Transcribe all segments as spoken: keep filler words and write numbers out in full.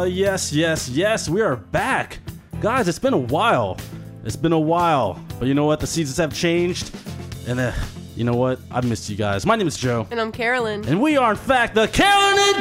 yes, yes, yes, we are back. Guys, it's been a while. It's been a while. But you know what? The seasons have changed. And uh, you know what? I've missed you guys. My name is Joe. And I'm Carolyn. And we are, in fact, the Carolyn and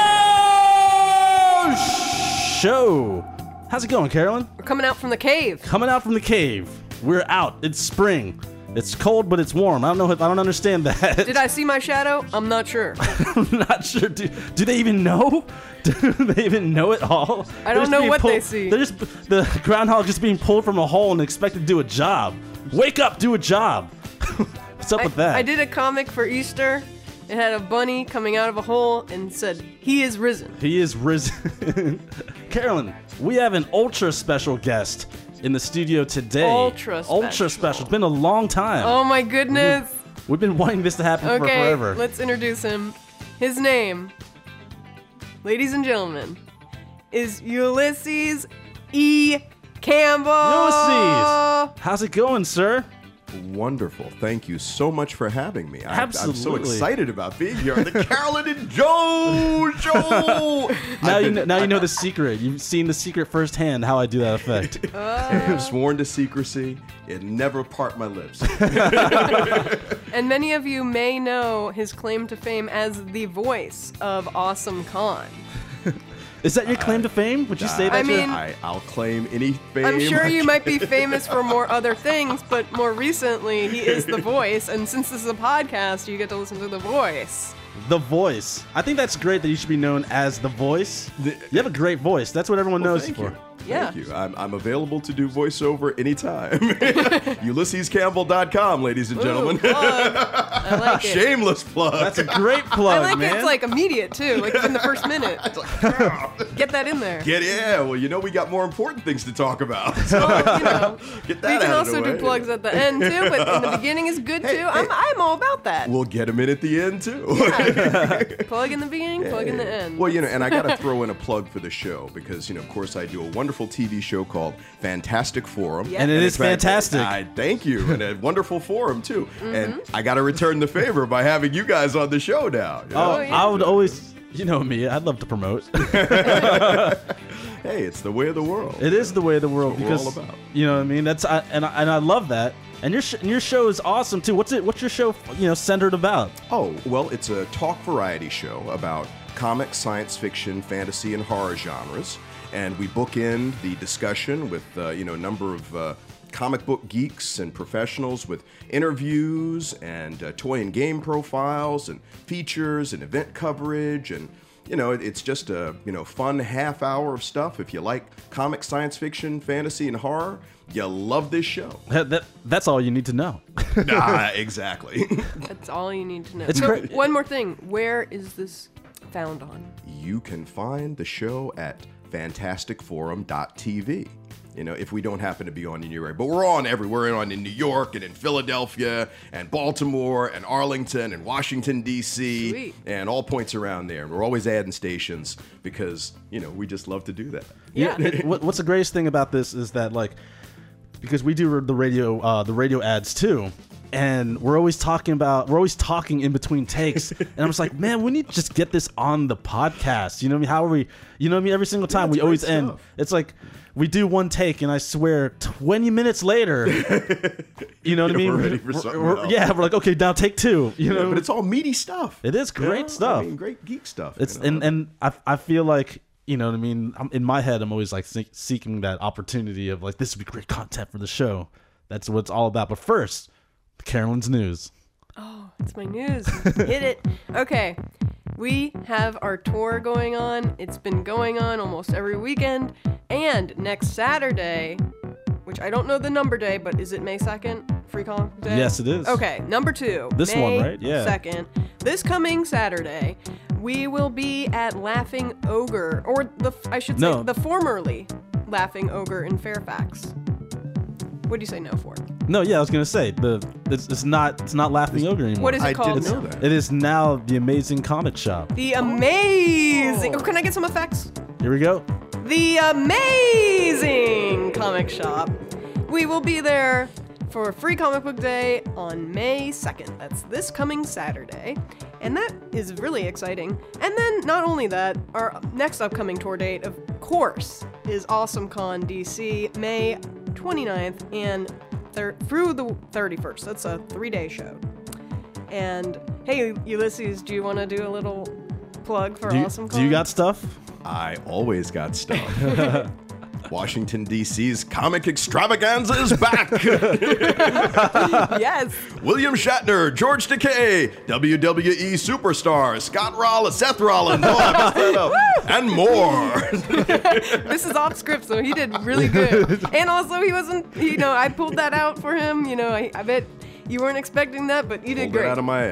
Joe Show. How's it going, Carolyn? We're coming out from the cave. Coming out from the cave. We're out. It's spring. It's cold, but it's warm. I don't know. If, I don't understand that. Did I see my shadow? I'm not sure. I'm not sure. Do, do they even know? Do they even know it all? I don't know what pulled, they see. They're just the groundhog just being pulled from a hole and expected to do a job. Wake up, do a job. What's up I, with that? I did a comic for Easter. It had a bunny coming out of a hole and said, "He is risen." He is risen. Carolyn, we have an ultra special guest in the studio today. Ultra special. Ultra special. It's been a long time. Oh my goodness. We've, we've been wanting this to happen for Okay, forever. let's introduce him. His name, ladies and gentlemen, is Ulysses E. Campbell. Ulysses, how's it going, sir? Wonderful. Thank you so much for having me. I, Absolutely. I'm so excited about being here on the Carolyn and Joe Show. Now I've you been- know, now you I- know the secret. You've seen the secret firsthand. How I do that effect. I'm sworn to secrecy. It never part my lips. And many of you may know his claim to fame as the voice of Awesome Con. Is that your claim to fame? Would you say that? I your- mean- I, I'll claim any fame. I'm sure I you can. might be famous for more other things, but more recently, he is the voice. And since this is a podcast, you get to listen to the voice. The Voice. I think that's great that you should be known as The Voice. The- You have a great voice. That's what everyone Well, knows thank you you. for. Yeah. Thank you. I'm, I'm available to do voiceover anytime. Ulysses Campbell dot com, ladies and Ooh, gentlemen. plug. I like it. Shameless plug. That's a great plug, I like man. it. It's like immediate too, like within the first minute. Get that in there. Get yeah. Well, you know we got more important things to talk about. So Well, you know, get we that can out of also the do way. plugs at the end too, but in the beginning is good Hey, too. hey. I'm I'm all about that. We'll get them in at the end too. Plug in the beginning, plug in the end. Well, you know, and I got to throw in a plug for the show because, you know, of course, I do a wonderful T V show called Fantastic Forum. Yeah. And it in is fact, fantastic. I thank you, and a wonderful forum too. Mm-hmm. And I got to return the favor by having you guys on the show now. you know? Oh, yeah. I would always, you know me, I'd love to promote. Hey, it's the way of the world. It is the way of the world That's what because we're all about. you know what I mean. That's I, and I, and I love that. And your sh- and your show is awesome too. What's it? What's your show? You know, centered about? Oh, well, it's a talk variety show about comics, science fiction, fantasy, and horror genres. And we bookend the discussion with, uh, you know, a number of uh, comic book geeks and professionals with interviews and uh, toy and game profiles and features and event coverage. And, you know, it, it's just a, you know, fun half hour of stuff. If you like comics, science fiction, fantasy, and horror, you'll love this show. That, that that's all you need to know. ah, exactly. That's all you need to know. It's so, great. one more thing. Where is this found on? You can find the show at fantastic forum dot t v. You know, if we don't happen to be on in your area. But we're on everywhere. We're on in New York and in Philadelphia and Baltimore and Arlington and Washington, D C Sweet. and all points around there. We're always adding stations because, you know, we just love to do that. Yeah. It- what- what's the greatest thing about this is that like because we do the radio uh, the radio ads too. And we're always talking about, we're always talking in between takes. And I'm just like, man, we need to just get this on the podcast. You know what I mean? How are we, you know what I mean? Every single time it's we always great end, stuff. it's like, we do one take and I swear twenty minutes later, you know what I Yeah, mean? we're ready for something we're- else. yeah, we're like, okay, now take two. You Yeah, know, but it's all meaty stuff. it is great You know? stuff. I mean, great geek stuff. It's you know? and and I I feel like you know what I mean. I'm, in my head, I'm always like se- seeking that opportunity of like this would be great content for the show. That's what it's all about. But first, Carolyn's news. Oh, it's my news. Hit it. Okay. We have our tour going on. It's been going on almost every weekend. And next Saturday, which I don't know the number day, but is it May second? Free Comic Book Day? Yes, it is. Okay, number two. This May one, right? Yeah. second. This coming Saturday, we will be at Laughing Ogre, or the I should say No. the formerly Laughing Ogre in Fairfax. What do you say no for? No, yeah, I was gonna say the it's, it's not it's not Laughing Ogre anymore. What is it I called? didn't know that. It is now the Amazing Comic Shop. The amazing. Oh, can I get some effects? Here we go. The amazing comic shop. We will be there for Free Comic Book Day on May second. That's this coming Saturday. And that is really exciting. And then, not only that, our next upcoming tour date, of course, is AwesomeCon D C, May twenty-ninth and thir- through the thirty-first. That's a three-day show. And, hey, Ulysses, do you want to do a little plug for Do you, AwesomeCon? do you got stuff? I always got stuff. Washington, D C's comic extravaganza is back. Yes. William Shatner, George Takei, W W E superstars, Scott Rollins, Seth Rollins, oh, I messed that up, and more. This is off script, so he did really good. And also, he wasn't, you know, I pulled that out for him. You know, I, I bet you weren't expecting that, but you did Pulled great. it out of my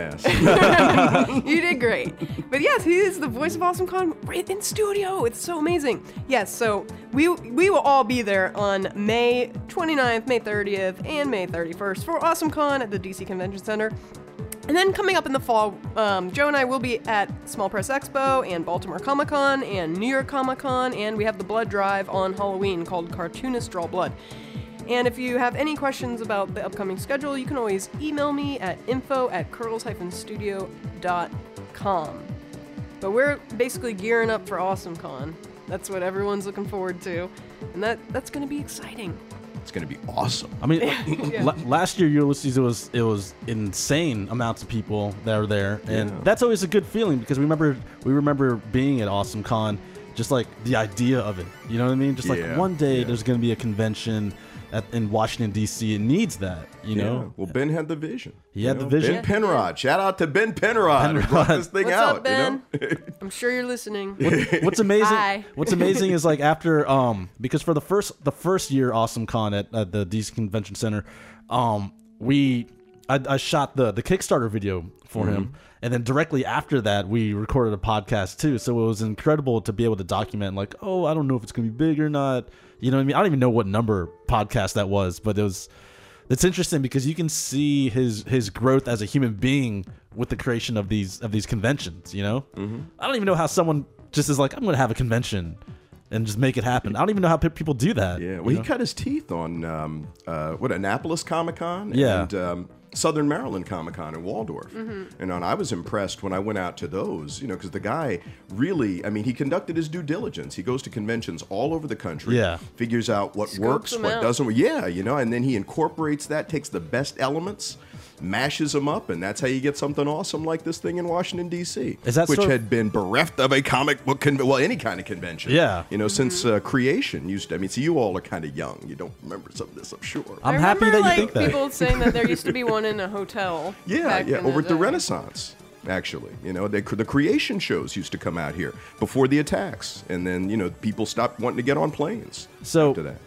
ass. You did great. But yes, he is the voice of AwesomeCon right in studio. It's so amazing. Yes, so we we will all be there on May twenty-ninth, May thirtieth, and May thirty-first for AwesomeCon at the D C Convention Center. And then coming up in the fall, um, Joe and I will be at Small Press Expo and Baltimore Comic Con and New York Comic Con, and we have the blood drive on Halloween called Cartoonists Draw Blood. And if you have any questions about the upcoming schedule, you can always email me at info at curls dash studio dot com. But we're basically gearing up for AwesomeCon. That's what everyone's looking forward to. And that that's going to be exciting. It's going to be awesome. I mean, la- last year Ulysses, it was it was insane amounts of people that were there, and Yeah. that's always a good feeling because we remember we remember being at AwesomeCon, just like the idea of it. You know what I mean? Just like Yeah, one day yeah. there's going to be a convention at, in Washington D C. It needs that. You Yeah. know? Well, Ben had the vision. He you had the know? vision. Ben Penrod. Shout out to Ben Penrod, who brought Penrod. this thing What's out. up, Ben? You know? I'm sure you're listening. What's amazing? Hi. What's amazing is like after um because for the first the first year AwesomeCon at, at the D C Convention Center, um we I, I shot the the Kickstarter video for Mm-hmm. him, and then directly after that we recorded a podcast too. So it was incredible to be able to document like, oh, I don't know if it's gonna be big or not. You know what I mean? I don't even know what number podcast that was, but it was. It's interesting because you can see his his growth as a human being with the creation of these of these conventions. You know, mm-hmm. I don't even know how someone just is like, I'm going to have a convention and just make it happen. I don't even know how pe- people do that. Yeah, well, you he know? cut his teeth on um, uh, what Annapolis Comic Con Yeah. and um, Southern Maryland Comic Con in Waldorf. Mm-hmm. And on, I was impressed when I went out to those, you know, because the guy really, I mean, he conducted his due diligence. He goes to conventions all over the country, Yeah. figures out what Scopes works, them what out. doesn't. Yeah, you know, and then he incorporates that, takes the best elements, mashes them up, and that's how you get something awesome like this thing in Washington, D C. Is that which sort of- had been bereft of a comic book, con- well, any kind of convention. Yeah. You know, since uh, creation used to, I mean, so you all are kind of young. You don't remember some of this, I'm sure. I'm I happy remember, that you like, think that. people saying that there used to be one in a hotel. Yeah, back yeah, in over at the day. Renaissance, actually. You know, they, the creation shows used to come out here before the attacks. And then, you know, people stopped wanting to get on planes So- after that.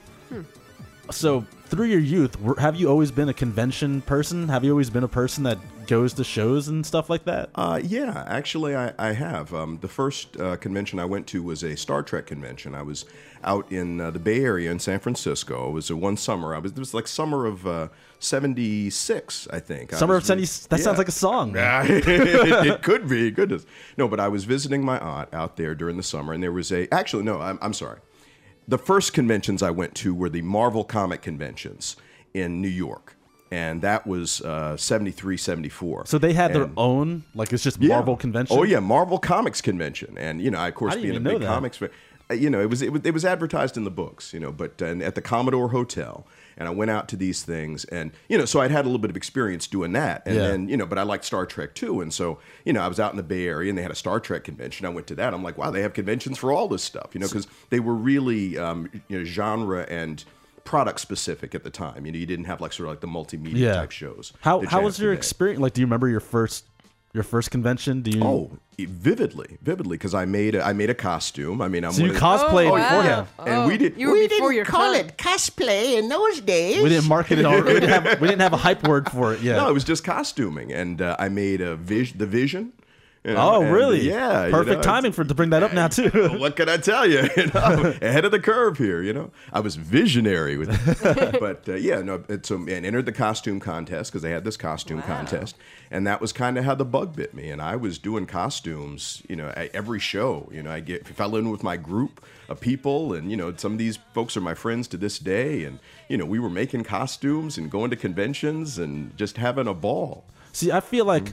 So through your youth, were- have you always been a convention person? Have you always been a person that goes to shows and stuff like that? Uh, yeah, actually, I, I have. Um, the first uh, convention I went to was a Star Trek convention. I was out in uh, the Bay Area in San Francisco. It was a one summer. I was it was like summer of uh, seventy-six, I think. I Summer was of seventy. vis- That yeah. sounds like a song. man. it, it could be. Goodness. No, but I was visiting my aunt out there during the summer, and there was a. Actually, no, I'm, I'm sorry. The first conventions I went to were the Marvel comic conventions in New York. And that was uh, seventy-three, seventy-four. So they had their And- own, like it's just yeah. Marvel convention. Oh yeah, Marvel Comics convention, and you know, I, of course, I didn't being a even know big that. comics fan, uh, you know, it was, it was it was advertised in the books, you know, but uh, at the Commodore Hotel, and I went out to these things, and you know, so I'd had a little bit of experience doing that, and Yeah. then you know, but I liked Star Trek too, and so you know, I was out in the Bay Area, and they had a Star Trek convention. I went to that. I'm like, wow, they have conventions for all this stuff, you know, because they were really um, you know, genre and product specific at the time. You know, you didn't have like sort of like the multimedia Yeah. type shows. How that you how have was your today. experience? Like, do you remember your first your first convention? Do you? Oh, vividly, vividly, because I made a, I made a costume. I mean, I'm so you one of- cosplayed Oh, wow. beforehand. and we did. You were We before didn't your call time. it cosplay in those days. We didn't market it. All, we didn't have we didn't have a hype word for it yet. No, it was just costuming, and uh, I made a vis- the Vision, You know? Oh, And, really? yeah. you Perfect know, timing for to bring that up now too. what can I tell you? You know, ahead of the curve here. You know, I was visionary with, it. but uh, yeah, no. it- So and entered the costume contest because they had this costume Wow. contest, and that was kind of how the bug bit me. And I was doing costumes, you know, at every show. You know, I get fell in with my group of people, and you know, some of these folks are my friends to this day. And you know, we were making costumes and going to conventions and just having a ball. See, I feel like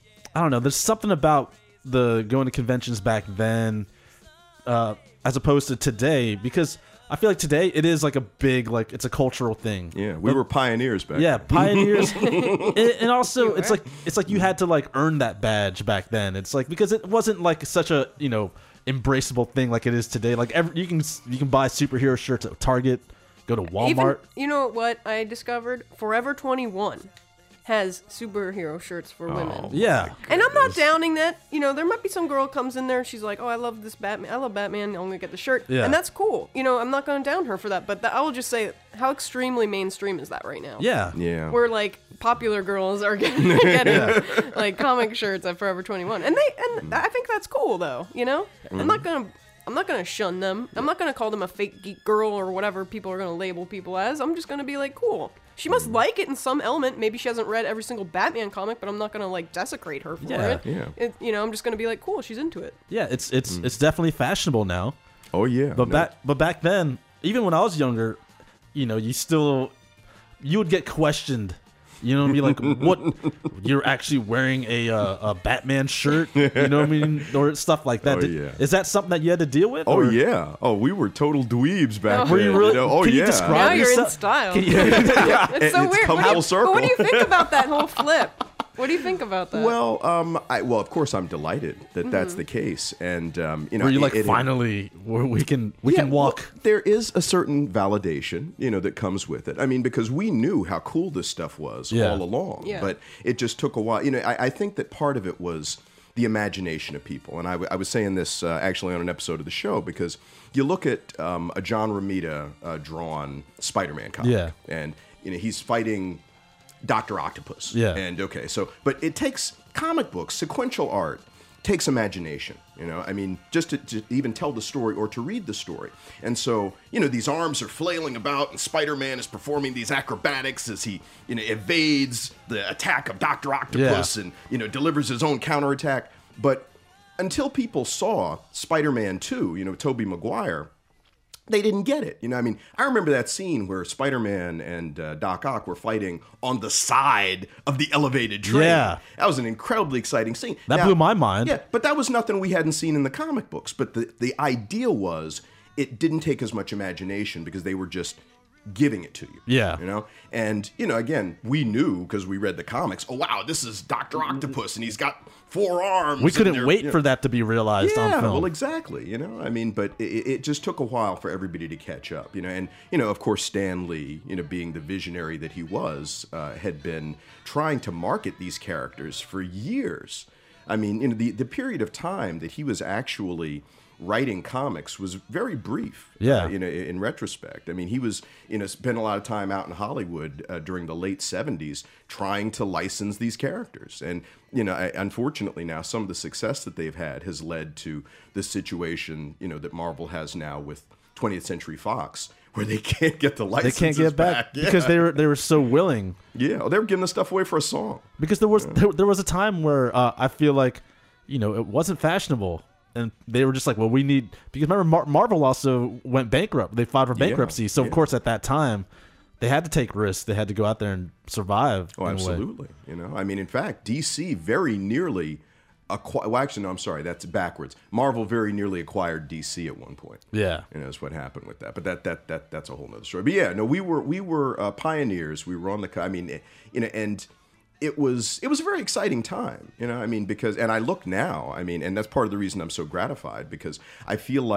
I don't know. There's something about the going to conventions back then, uh, as opposed to today, because I feel like today it is like a big like it's a cultural thing. Yeah, we were pioneers back Yeah, then. pioneers, and, and also it's like it's like you had to like earn that badge back then. It's like because it wasn't like such a you know embraceable thing like it is today. Like every, you can you can buy superhero shirts at Target, go to Walmart. Even, you know what I discovered? Forever twenty-one has superhero shirts for women. Yeah, And I'm not downing that. You know, there might be some girl comes in there and she's like, "Oh, I love this Batman. I love Batman. I'm gonna get the shirt." Yeah. And that's cool. You know, I'm not gonna down her for that. But th- I will just say, how extremely mainstream is that right now? yeah, Yeah. Where like popular girls are getting, getting like comic shirts at Forever twenty-one, and they and I think that's cool though. You know, I'm not gonna. I'm not gonna shun them. I'm not gonna call them a fake geek girl or whatever people are gonna label people as. I'm just gonna be like, cool. She must like it in some element. Maybe she hasn't read every single Batman comic, but I'm not gonna like desecrate her for Yeah, it. yeah. It, you know, I'm just gonna be like, cool. She's into it. yeah. It's it's it's definitely fashionable now. Oh yeah. But no. back but back then, even when I was younger, you know, you still you would get questioned. You know what I mean? Like, what? You're actually wearing a uh, a Batman shirt? You know what I mean? Or stuff like that. Oh, Did- yeah. Is that something that you had to deal with? Oh or- yeah. Oh, we were total dweebs back Oh. then. Were you really? know? Oh Can yeah. you describe Now you're in yourself? style. Can you- It's so It's weird. come What do, full you, circle. but what do you think about that whole flip? What do you think about that? Well, um, I, well, of course, I'm delighted that that's the case, and um, you know, Were you it- like it- finally where we can we Yeah, can walk? well, there is a certain validation, you know, that comes with it. I mean, because we knew how cool this stuff was Yeah. all along, Yeah. but it just took a while. You know, I, I think that part of it was the imagination of people, and I, w- I was saying this uh, actually on an episode of the show because you look at um, a John Romita uh, drawn Spider-Man comic, Yeah. and you know he's fighting Doctor Octopus, Yeah. and okay, so but it takes comic books, sequential art. Takes imagination, you know. I mean, just to, to even tell the story or to read the story. And so, you know, these arms are flailing about, and Spider-Man is performing these acrobatics as he, you know, evades the attack of Doctor Octopus Yeah. and you know delivers his own counterattack. But until people saw Spider-Man two, you know, Tobey Maguire, they didn't get it. You know, I mean, I remember that scene where Spider-Man and uh, Doc Ock were fighting on the side of the elevated train. Yeah. That was an incredibly exciting scene. That blew my mind. Yeah, but that was nothing we hadn't seen in the comic books. But the, the idea was it didn't take as much imagination because they were just giving it to you. Yeah. You know? And, you know, again, we knew because we read the comics, oh, wow, this is Doctor Octopus and he's got four arms. We and couldn't they're- wait you know. for that to be realized Yeah, on film. well, exactly. You know, I mean, but it, it just took a while for everybody to catch up. You know, and you know, of course, Stan Lee, you know, being the visionary that he was, uh, had been trying to market these characters for years. I mean, you know, the the period of time that he was actually writing comics was very brief. Yeah. uh, you know, in retrospect, I mean, he was you know spent a lot of time out in Hollywood uh, during the late seventies trying to license these characters, and you know, I, unfortunately now some of the success that they've had has led to the situation you know that Marvel has now with twentieth Century Fox, where they can't get the they licenses can't get back, Yeah. because they were they were so willing. yeah, oh, they were giving the stuff away for a song. Because there was there, there was a time where uh, I feel like, you know, it wasn't fashionable, and they were just like, well, we need because remember Mar- Marvel also went bankrupt. They filed for bankruptcy, so yeah. of course at that time, they had to take risks. They had to go out there and survive. Oh, in a way. absolutely. You know, I mean, in fact, D C very nearly acquired. Well, actually, no, I'm sorry, that's backwards. Marvel very nearly acquired D C at one point. Yeah. You know, that's what happened with that. But that that that that's a whole nother story. But yeah, no, we were we were uh, pioneers. We were on the. co- I mean, you know, and it was it was a very exciting time. You know, I mean, because and I look now. I mean, and that's part of the reason I'm so gratified because I feel like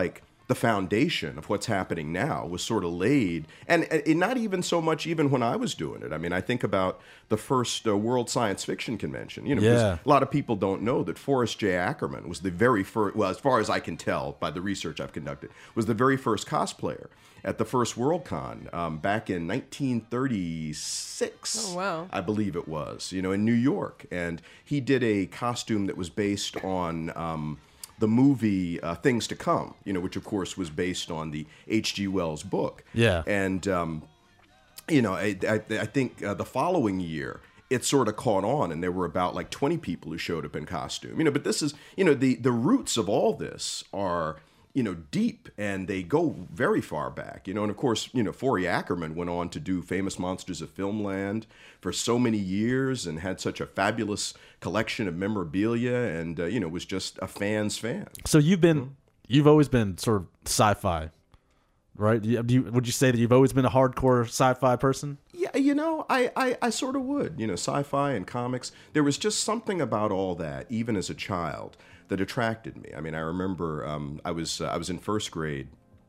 the foundation of what's happening now was sort of laid, and, and not even so much even when I was doing it. I mean, I think about the first uh, World Science Fiction Convention. You know, Yeah. because a lot of people don't know that Forrest J. Ackerman was the very first, well, as far as I can tell by the research I've conducted, was the very first cosplayer at the first Worldcon um, back in nineteen thirty-six. Oh, wow. I believe it was, you know, in New York. And he did a costume that was based on um, the movie uh, Things to Come, you know, which of course was based on the H G. Wells book. Yeah. And, um, you know, I, I, I think uh, the following year, it sort of caught on, and there were about like twenty people who showed up in costume. You know, but this is, you know, the, the roots of all this are, you know, deep, and they go very far back, you know. And of course, you know, Forey Ackerman went on to do Famous Monsters of Filmland for so many years and had such a fabulous collection of memorabilia, and, uh, you know, was just a fan's fan. So you've been, you've always been sort of sci-fi, right? Do you, do you- would you say that you've always been a hardcore sci-fi person? Yeah, you know, I, I, I sort of would. You know, sci-fi and comics, there was just something about all that, even as a child, that attracted me. I mean, I remember um, I was uh, I was in first grade,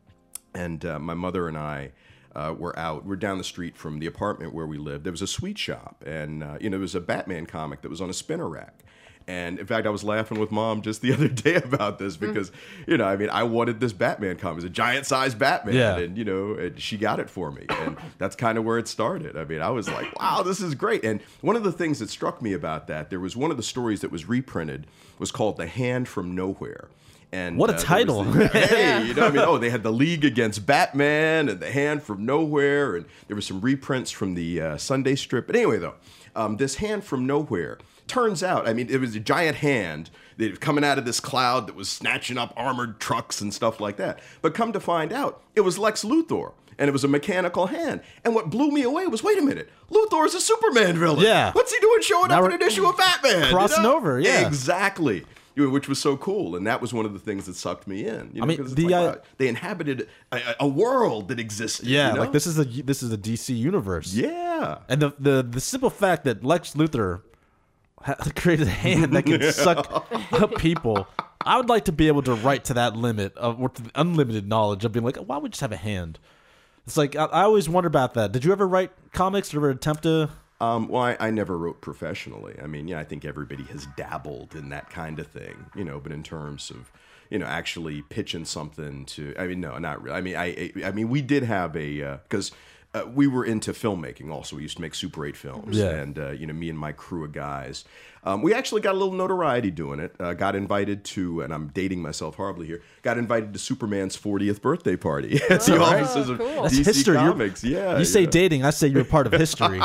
and uh, my mother and I uh, were out. We're down the street from the apartment where we lived. There was a sweet shop, and uh, you know, there was a Batman comic that was on a spinner rack. And in fact, I was laughing with Mom just the other day about this because, you know, I mean, I wanted this Batman comic. It was a giant-sized Batman, Yeah. and you know, and she got it for me, and that's kind of where it started. I mean, I was like, wow, this is great. And one of the things that struck me about that, there was one of the stories that was reprinted, was called The Hand from Nowhere. And What a uh, there title. was the- hey, you know, I mean, oh, they had the League Against Batman and The Hand from Nowhere, and there were some reprints from the uh, Sunday strip. But anyway, though, um, this Hand from Nowhere, turns out, I mean, it was a giant hand that was coming out of this cloud that was snatching up armored trucks and stuff like that. But come to find out, it was Lex Luthor, and it was a mechanical hand. And what blew me away was, wait a minute, Luthor is a Superman villain. Yeah. What's he doing showing Now up in we're an issue of Batman? you crossing know? over, yeah. Exactly. You know, which was so cool, and that was one of the things that sucked me in. You know, I mean, 'cause it's the, like, uh, wow, they inhabited a, a world that existed. Yeah, you know? like this is a this is a D C universe. Yeah. And the the the simple fact that Lex Luthor ha- created a hand that can suck up people, I would like to be able to write to that limit of with the unlimited knowledge of being like, why would we just have a hand? It's like I, I always wonder about that. Did you ever write comics or ever attempt to? Um, well, I, I never wrote professionally. I mean, yeah, I think everybody has dabbled in that kind of thing, you know. But in terms of, you know, actually pitching something to, I mean, no, not really. I mean, I, I, I mean, we did have a because uh, uh, we were into filmmaking. Also, we used to make Super eight films, Yeah. and uh, you know, me and my crew of guys. Um, we actually got a little notoriety doing it. Uh, got invited to, and I'm dating myself horribly here. Got invited to Superman's fortieth birthday party at the Oh, offices of cool. That's D C history. You're- Comics. Yeah, You say yeah. dating, I say you're part of history.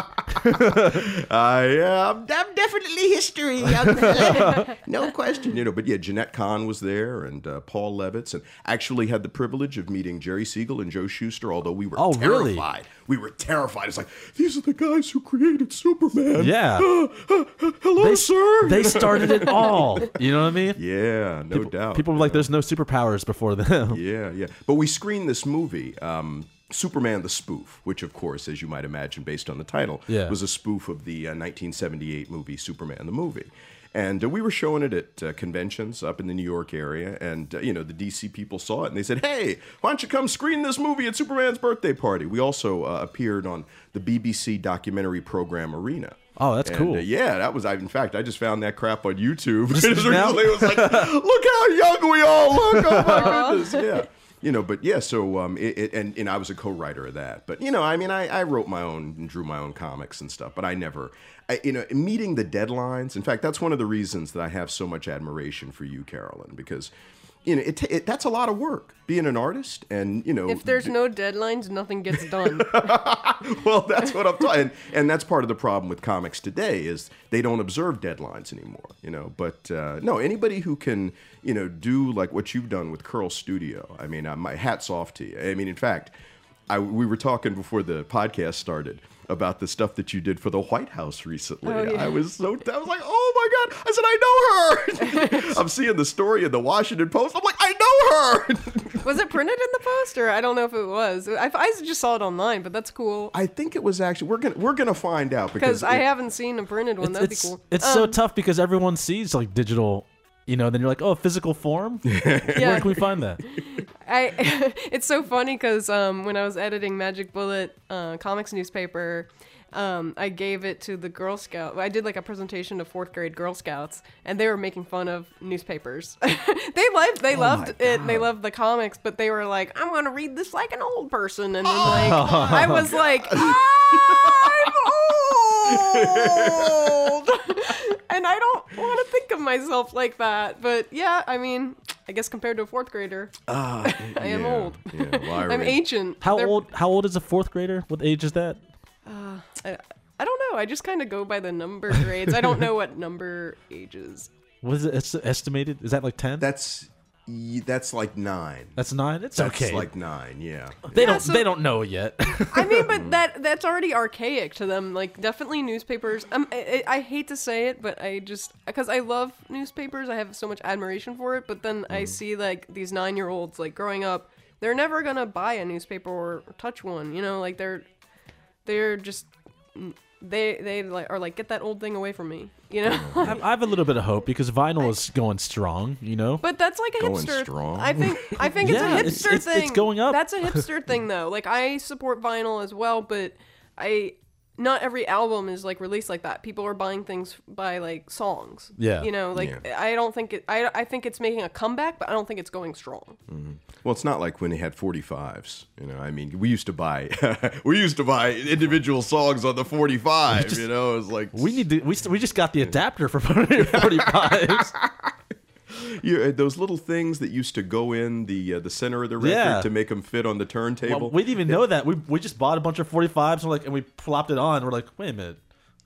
Uh, yeah, I'm, I'm definitely history. I'm- no question, you know. But yeah, Jeanette Kahn was there, and uh, Paul Levitz, and actually had the privilege of meeting Jerry Siegel and Joe Shuster. Although we were Oh, really? terrified, we were terrified. It's like, these are the guys who created Superman. Yeah. Uh, uh, uh, hello, they, sir. they started it all. You know what I mean? yeah, no people, doubt. People were you like, know. "There's no superpowers before them." Yeah, yeah. But we screened this movie, um, Superman the Spoof, which, of course, as you might imagine, based on the title, Yeah. was a spoof of the uh, nineteen seventy-eight movie Superman the Movie. And uh, we were showing it at uh, conventions up in the New York area, and uh, you know, the D C people saw it, and they said, "Hey, why don't you come screen this movie at Superman's birthday party?" We also uh, appeared on the B B C documentary program Arena. Oh, that's And, cool. uh, yeah, that was. I, in fact, I just found that crap on YouTube. Just It now? was like, look how young we all look. Oh my goodness. Yeah. You know, but yeah, so um, it, it, and and I was a co-writer of that. But you know, I mean, I, I wrote my own and drew my own comics and stuff. But I never, I, you know, meeting the deadlines. In fact, that's one of the reasons that I have so much admiration for you, Carolyn, because you know, it, it that's a lot of work being an artist, and you know, If there's no deadlines, nothing gets done. well, that's what I'm talking, and, and that's part of the problem with comics today is they don't observe deadlines anymore, you know. But uh, no, anybody who can, you know, do like what you've done with Curl Studio, I mean, uh, my hats off to you. I mean, in fact, I we were talking before the podcast started about the stuff that you did for the White House recently. Oh, yeah. I was so I was like, oh my god! I said, I know her. I'm seeing the story in the Washington Post. I'm like, I know her. Was it printed in the post, or I don't know if it was. I, I just saw it online, but that's cool. I think it was actually we're gonna we're gonna find out Because because I it- haven't seen a printed one. It's, That'd it's, be cool. it's so Um, tough because everyone sees like digital, you know. Then you're like, "Oh, physical form. Where Yeah. can we find that?" I it's so funny because um, when I was editing Magic Bullet uh, comics newspaper, um, I gave it to the Girl Scout. I did like a presentation to fourth grade Girl Scouts, and they were making fun of newspapers. they loved they Oh loved my it. They God. loved the comics, but they were like, "I'm gonna read this like an old person," and then like I was like, "I'm old," and I don't want to think of myself like that. But yeah, I mean. I guess compared to a fourth grader, Ah, I am yeah, old. Yeah, well, I I'm read- ancient. How They're- old? How old is a fourth grader? What age is that? I, I don't know. I just kind of go by the number grades. I don't know what number ages. What is it it's estimated? Is that like ten? That's y- that's like nine. That's nine. It's That's okay. like nine. Yeah. they Yeah, don't. so- they don't know yet. I mean, but that that's already archaic to them. Like, definitely newspapers. Um, I, I I hate to say it, but I just because I love newspapers, I have so much admiration for it. But then I see like these nine year olds like growing up, they're never gonna buy a newspaper or touch one. You know, like they're they're just they they like are like get that old thing away from me. You know. I, I have a little bit of hope because vinyl is going strong. You know. But that's like a Going hipster. strong. I think I think it's Yeah, a it's- hipster it's- thing. it's going up. That's a hipster thing though. Like I support vinyl as well, but I not every album is like released like that. People are buying things by like songs. Yeah. You know, like Yeah. I don't think it I I think it's making a comeback, but I don't think it's going strong. Well, it's not like when they had forty-fives. You know, I mean, we used to buy we used to buy individual songs on the forty-five. You know, it was like We need to. We, st- we just got the adapter for forty-fives. you, uh, those little things that used to go in the uh, the center of the record Yeah. to make them fit on the turntable. Well, we didn't even know that. We we just bought a bunch of forty-fives and, like, and we plopped it on. We're like, wait a minute.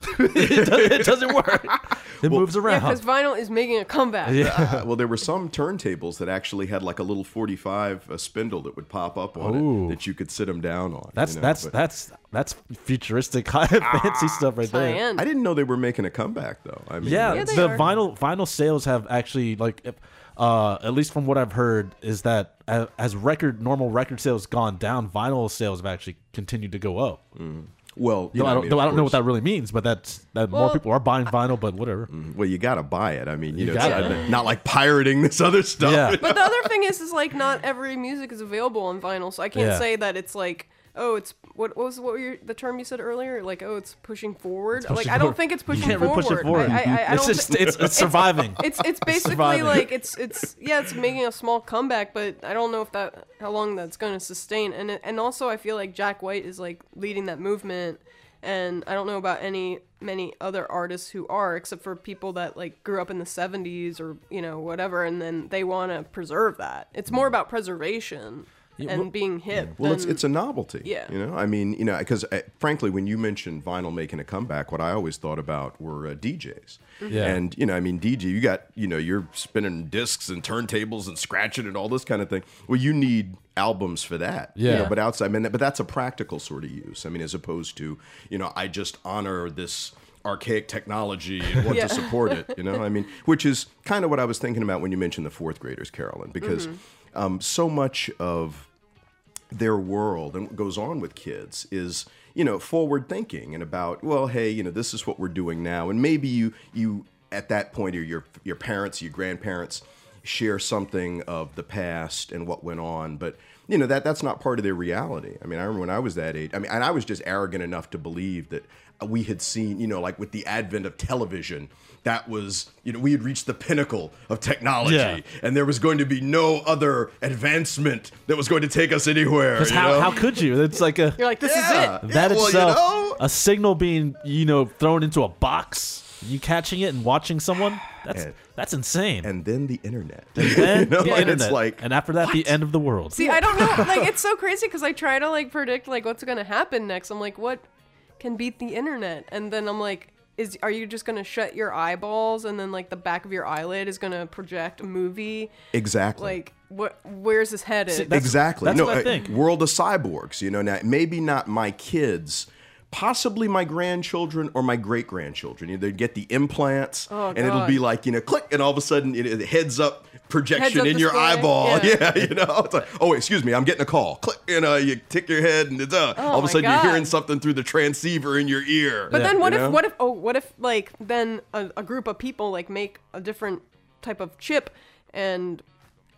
it, doesn't, it doesn't work. It moves Yeah, around. because vinyl is making a comeback. Yeah. Uh, well, there were some turntables that actually had like a little forty-five uh, spindle that would pop up on Ooh. it that you could sit them down on. That's you know, that's but that's that's futuristic, high fancy stuff right there. Cyan. I didn't know they were making a comeback though. I mean, Yeah, Yeah, they the are. vinyl vinyl sales have actually, like, if- uh, at least from what I've heard, is that a- as record normal record sales gone down, vinyl sales have actually continued to go up. well, you Though know, I don't, mean, though of I don't know what course- that really means, but that's that more Well- people are buying vinyl, but whatever. Well, you got to buy it. I mean, you, You know, it's gotta. not, not like pirating this other stuff. Yeah. But the other thing is, is like not every music is available on vinyl, so I can't Yeah. say that it's like, oh, it's what, what was what were your, the term you said earlier? Like, oh, it's pushing forward. like, pushing I don't think think it's You pushing can't really forward. push it forward. I, I, I, I it's don't just thi- it's, it's surviving. It's it's basically surviving. like it's it's yeah, it's making a small comeback, but I don't know if that how long that's going to sustain. And it, and also I feel like Jack White is like leading that movement. And I don't know about any many other artists who are, except for people that like grew up in the seventies or you know whatever, and then they want to preserve that. It's more about preservation and well- being hip. Well, it's than- it's a novelty. Yeah. You know, I mean, you know, because uh, frankly, when you mentioned vinyl making a comeback, what I always thought about were uh, D Js. Yeah. And you know, I mean, D J, you got you know, you're spinning discs and turntables and scratching and all this kind of thing. Well, you need albums for that. you Yeah. know, but outside, I mean, but that's a practical sort of use. I mean, as opposed to you know, I just honor this archaic technology and want Yeah. to support it. You know, I mean, which is kind of what I was thinking about when you mentioned the fourth graders, Carolyn, because um, so much of their world and what goes on with kids is you know forward thinking and about well hey you know this is what we're doing now and maybe you you at that point or your your parents your grandparents share something of the past and what went on but you know that that's not part of their reality. I mean I remember when I was that age I mean and I was just arrogant enough to believe that we had seen you know like with the advent of television that was you know we had reached the pinnacle of technology Yeah. and there was going to be no other advancement that was going to take us anywhere. Because you how, know? how could you? It's like a You're like, this Yeah. is it. that Yeah, well, you itself, know. a signal being you know thrown into a box. You catching it and watching someone. That's And- that's insane. And then the internet. then You know, the and internet, it's like and after that, the end of the world. See, I don't know. Like, it's so crazy because I try to like predict like what's gonna happen next. I'm like, what can beat the internet? And then I'm like, is are you just gonna shut your eyeballs and then like the back of your eyelid is gonna project a movie? exactly. Like, what? Where's this headed? See, that's- exactly. that's no, what I uh, think. World of cyborgs. You know, now maybe not my kids. Possibly my grandchildren or my great grandchildren. You know, they'd get the implants, Oh, and it'll God. be like you know, click, and all of a sudden it, it heads up projection Heads up in your display, eyeball. yeah. Yeah, you know, it's like, oh, excuse me, I'm getting a call. Click, you know, you tick your head, and it's uh, Oh, all of a my sudden God. you're hearing something through the transceiver in your ear. But then what You if know? what if oh what if like then a, a group of people like make a different type of chip and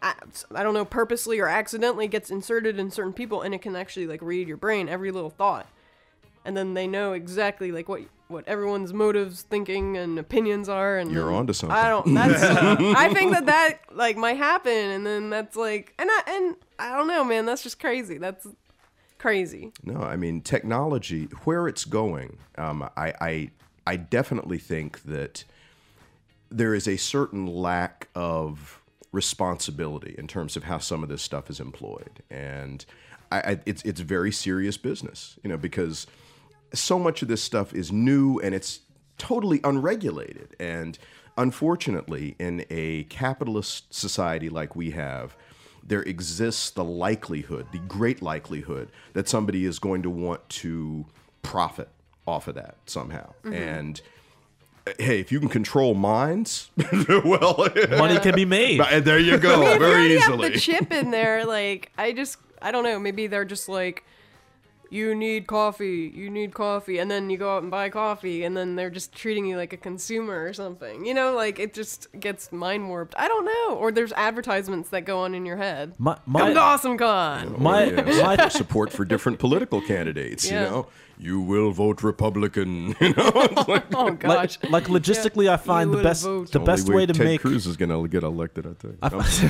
I don't know, purposely or accidentally gets inserted in certain people, and it can actually like read your brain, every little thought, and then they know exactly like what what everyone's motives, thinking, and opinions are. And You're then, onto something. I don't. That's. I think that that like might happen, and then that's like, and I and I don't know, man. That's just crazy. That's crazy. No, I mean technology, where it's going. Um, I, I I definitely think that there is a certain lack of responsibility in terms of how some of this stuff is employed, and I, I, it's it's very serious business, you know, because so much of this stuff is new and it's totally unregulated. And unfortunately, in a capitalist society like we have, there exists the likelihood, the great likelihood, that somebody is going to want to profit off of that somehow. Mm-hmm. And hey, if you can control minds, well, money can be made. There you go, I mean, very if you easily. have the chip in there, like I just, I don't know. Maybe they're just like, you need coffee, you need coffee, and then you go out and buy coffee, and then they're just treating you like a consumer or something. You know, like it just gets mind warped. I don't know. Or there's advertisements that go on in your head. My, my, Come to Awesome Con. My, yeah, my support for different political candidates. Yeah. You know, you will vote Republican. You know, it's like, Oh gosh. like, like logistically, I find You the would best vote. the only best way to Ted make Cruz is going to get elected. I think.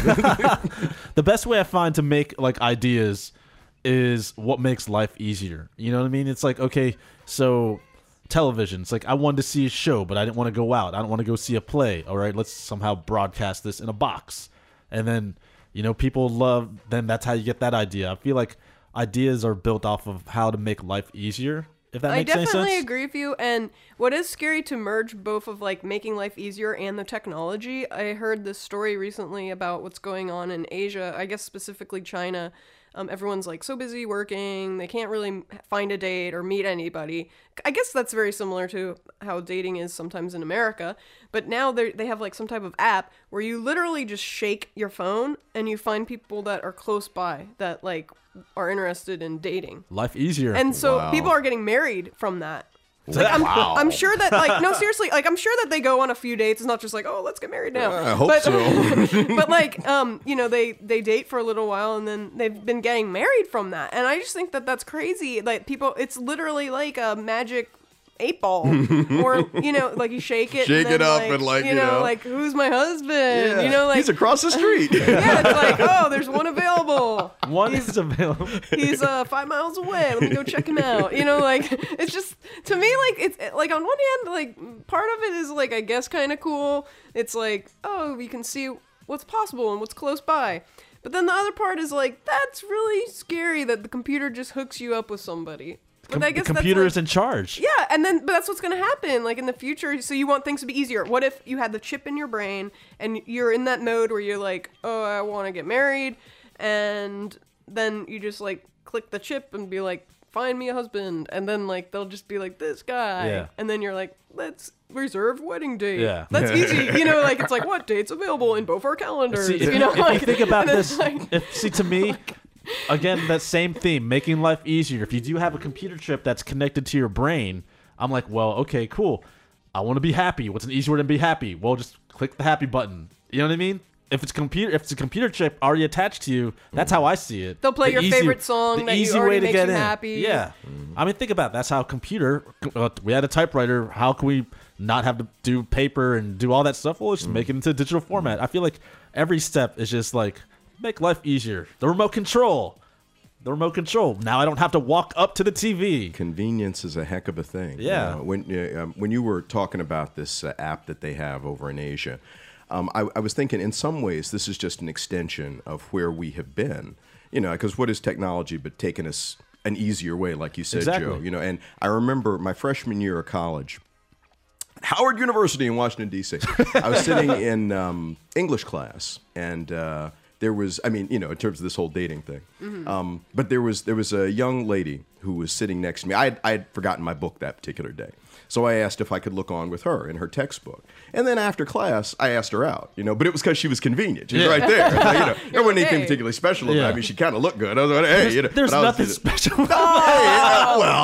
the best way I find to make like ideas is what makes life easier. You know what I mean? It's like, okay, so television. It's like I wanted to see a show, but I didn't want to go out. I don't want to go see a play. All right, let's somehow broadcast this in a box, and then you know people love. Then that's how you get that idea. I feel like ideas are built off of how to make life easier. If that I makes any sense. definitely agree with you. And what is scary to merge both of like making life easier and the technology. I heard this story recently about what's going on in Asia. I guess specifically China. Um, everyone's like so busy working, they can't really find a date or meet anybody. I guess that's very similar to how dating is sometimes in America. But now they they have like some type of app where you literally just shake your phone and you find people that are close by that like are interested in dating. Life easier. And so Wow. people are getting married from that. Like, I'm, Wow. I'm sure that, like, no, seriously, like, I'm sure that they go on a few dates. It's not just like, oh, let's get married now. I hope but, so. but, like, um, you know, they, they date for a little while and then they've been getting married from that. And I just think that that's crazy. Like, people, it's literally like a magic eight ball. Or, you know, like, you shake it. Shake and it then, up like, and, like, you you know, know. like, who's my husband? Yeah. You know, like, he's across the street. yeah, it's like, oh, there's one available. one is available. He's uh five miles away. Let me go check him out. You know, like it's just to me like it's like on one hand like part of it is like I guess kind of cool. It's like oh we can see what's possible and what's close by. But then the other part is like that's really scary that the computer just hooks you up with somebody. But Com- I guess the computer that's is in charge. like, yeah, and then but that's what's gonna happen like in the future. So you want things to be easier. What if you had the chip in your brain and you're in that mode where you're like, oh, I want to get married, and then you just like click the chip and be like, find me a husband, and then like they'll just be like this guy, Yeah. and then you're like, let's reserve wedding date. Yeah. That's easy. You know, like it's like what dates available in both our calendars. See, if, you know, if like you think about and then, this, like, if, see to me, again, that same theme, making life easier. If you do have a computer chip that's connected to your brain, I'm like, well, okay, cool. I want to be happy. What's an easy way to be happy? Well, just click the happy button. You know what I mean? If it's computer, if it's a computer chip already attached to you, that's how I see it. They'll play The your favorite song the that you easy already way to makes get you in. happy. Yeah, I mean, think about it. That's how computer. Uh, we had a typewriter. How can we not have to do paper and do all that stuff? Well, let's just make it into digital format. I feel like every step is just like make life easier. The remote control. The remote control. Now I don't have to walk up to the T V. Convenience is a heck of a thing. Yeah. You know, when uh, um, when you were talking about this uh, app that they have over in Asia, um, I, I was thinking in some ways this is just an extension of where we have been. You know, because what is technology but taking us an easier way, like you said, Exactly. Joe. You know, and I remember my freshman year of college, Howard University in Washington D C I was sitting in um, English class and. Uh, There was, I mean, you know, in terms of this whole dating thing, Mm-hmm. um, but there was there was a young lady who was sitting next to me. I had, I had forgotten my book that particular day, so I asked if I could look on with her in her textbook. And then after class, I asked her out, you know, but it was because she was convenient. She was right there. And, you know, there wasn't anything Hey. particularly special about it. Yeah. I mean, she kind of looked good. I was like, hey, you know, There's but I was nothing just- special. Hey, uh, well,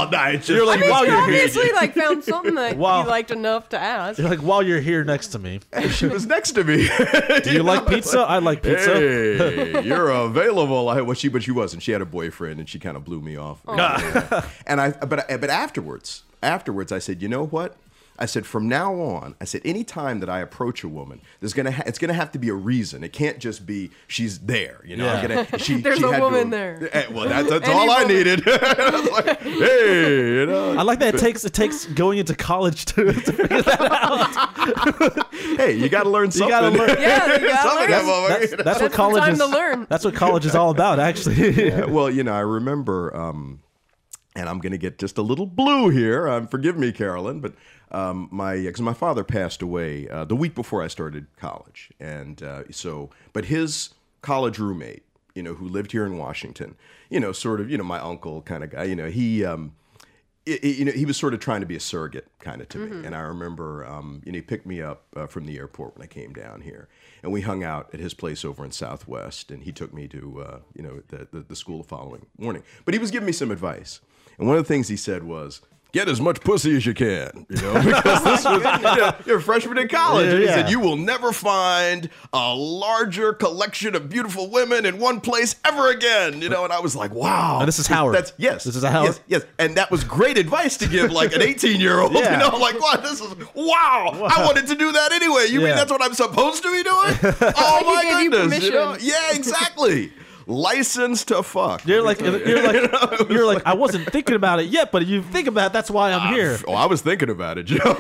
well, nah, it's just, You're like, I mean, while you you're here, obviously like found something that Wow. you liked enough to ask. you're like, while you're here next to me, she was next to me. do you like pizza? I like pizza. Hey, you're available. I well, she, but she wasn't. She had a boyfriend, and she kind of blew me off. And I, but but afterwards, afterwards, I said, you know what? I said, from now on, I said, any time that I approach a woman, there's gonna ha- it's gonna have to be a reason. It can't just be she's there. You know, Yeah. I'm gonna, she, There's she a had woman to, there. Eh, well, that, that's Any all I woman. needed. I was like, hey, you know. I like that. It takes it takes going into college to, to figure that out. Hey, you got to learn something. gotta learn- Yeah, you gotta Something learn. that motherfucker, That's, you know? that's what the college time is. to learn. That's what college is all about, actually. Yeah, well, you know, I remember, um, and I'm going to get just a little blue here. Um, forgive me, Carolyn, but um, my because my father passed away uh, the week before I started college, and uh, so, but his college roommate, you know, who lived here in Washington, you know, sort of, you know, my uncle kind of guy, you know, he. Um, it, it- you know, he was sort of trying to be a surrogate kind of to me. And I remember, um, you know, he picked me up uh, from the airport when I came down here. And we hung out at his place over in Southwest. And he took me to, uh, you know, the, the, the school the following morning. But he was giving me some advice. And one of the things he said was, get as much pussy as you can, you know, because this was, you know, you're a freshman in college. Yeah, and he yeah. said, you will never find a larger collection of beautiful women in one place ever again, you know. And I was like, wow. And this is Howard. That's, yes. This is a Howard. Yes, yes. And that was great advice to give like an eighteen-year-old, Yeah. you know, like, what, this is, wow. I wanted to do that anyway. You mean Yeah. that's what I'm supposed to be doing? Oh, Like he my gave you goodness. You know? permission. Yeah, exactly. License to fuck. You're like, you're like, you're like. I wasn't thinking about it yet, but you think about it. That's why I'm here. Oh, I was thinking about it, Joe.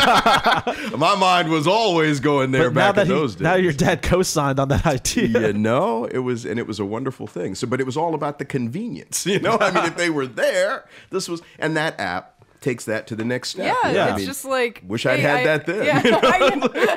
My mind was always going there But now back that in he, those days. now your dad co-signed on that idea. You know, it was, and it was a wonderful thing. So, but it was all about the convenience, you know. I mean, if they were there, this was, and that app takes that to the next step. Yeah, you know? Yeah. I it's mean, just like wish I'd hey, had I- that then. Yeah, you know? I-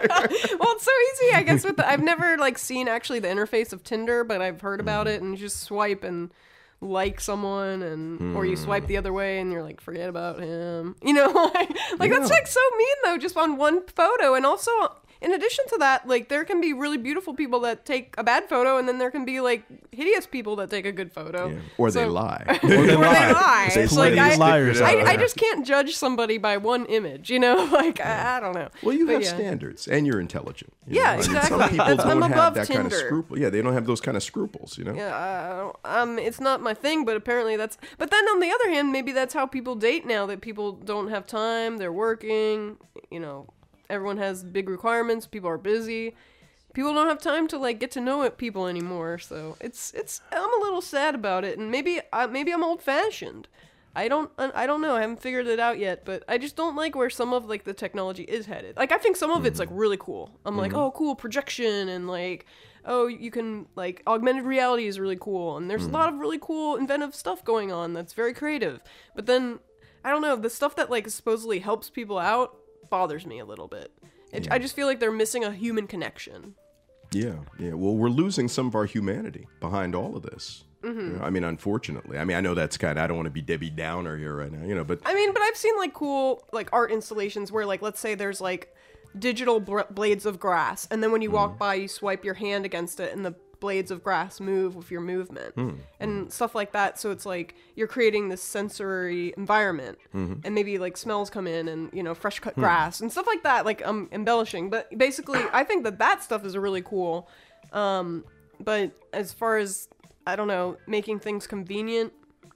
well, it's so easy, I guess. With the, I've never like seen actually the interface of Tinder, but I've heard about Mm. it, and you just swipe and like someone, and or you swipe the other way, and you're like, forget about him. You know, like, like that's Yeah. like so mean though, just on one photo, and also. In addition to that, like there can be really beautiful people that take a bad photo, and then there can be like hideous people that take a, a good photo. Yeah. Or they So- lie. Or they Or they lie. lie. Say It's like plenty I, of liars I, out I there. just can't judge somebody by one image, you know? Like I, I don't know. Well, you But have yeah. standards, and you're intelligent. you Yeah, know? I mean, exactly. some people That's- I'm don't have above that kind of Tinder. scruple. Yeah, they don't have those kind of scruples. You know. Yeah, I don't- um, it's not my thing, but apparently that's. But then on the other hand, maybe that's how people date now. That people don't have time, they're working. You know, everyone has big requirements. People are busy. People don't have time to like get to know it people anymore. So it's it's. I'm a little sad about it, and maybe uh, maybe I'm old fashioned. I don't I don't know. I haven't figured it out yet, but I just don't like where some of like the technology is headed. Like I think some of it's like really cool. I'm like, oh, cool projection and like, oh, you can like augmented reality is really cool, and there's a lot of really cool inventive stuff going on that's very creative. But then I don't know, the stuff that like supposedly helps people out bothers me a little bit. It, I just feel like they're missing a human connection. Yeah, yeah. Well, we're losing some of our humanity behind all of this. Mm-hmm. You know, I mean, unfortunately. I mean, I know that's kind of, I don't want to be Debbie Downer here right now, you know, but I mean, but I've seen like cool like art installations where like let's say there's like digital br- blades of grass, and then when you walk by, you swipe your hand against it, and the blades of grass move with your movement and stuff like that. So it's like you're creating this sensory environment, and maybe like smells come in, and you know, fresh cut grass and stuff like that. Like I'm embellishing, but basically, I think that that stuff is really cool. Um, but as far as I don't know, making things convenient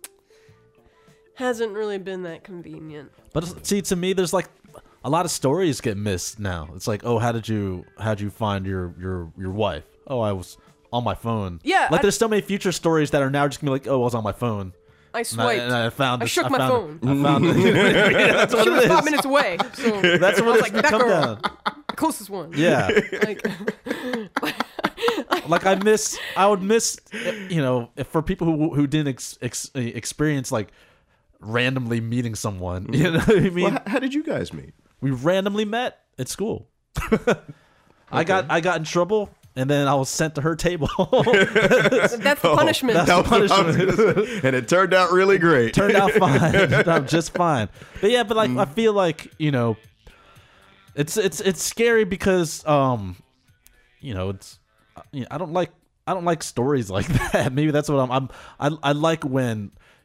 hasn't really been that convenient. But see, to me, there's like a lot of stories get missed now. It's like, oh, how did you how'd you find your your your wife? Oh, I was on my phone. Yeah, like I- there's so many future stories that are now just gonna be like, oh, I was on my phone. I And I, swiped. and I found I this, shook my found phone. It, I found it. Yeah, that's what She it was is. five minutes away. So That's what I was it's like, that become girl, down. the closest one. Yeah. Like, Like I miss, I would miss, you know, if for people who who didn't ex, ex, experience like randomly meeting someone. You know what I mean? well, h- how did you guys meet? We randomly met at school. I got I got in trouble, and then I was sent to her table. that's the punishment. That's the punishment. And it turned out really great. Turned out fine. Turned out just fine. But yeah, but like I feel like, you know, it's it's it's scary because um, you know, it's you know, I don't like I don't like stories like that. Maybe that's what I'm I'm I I like when,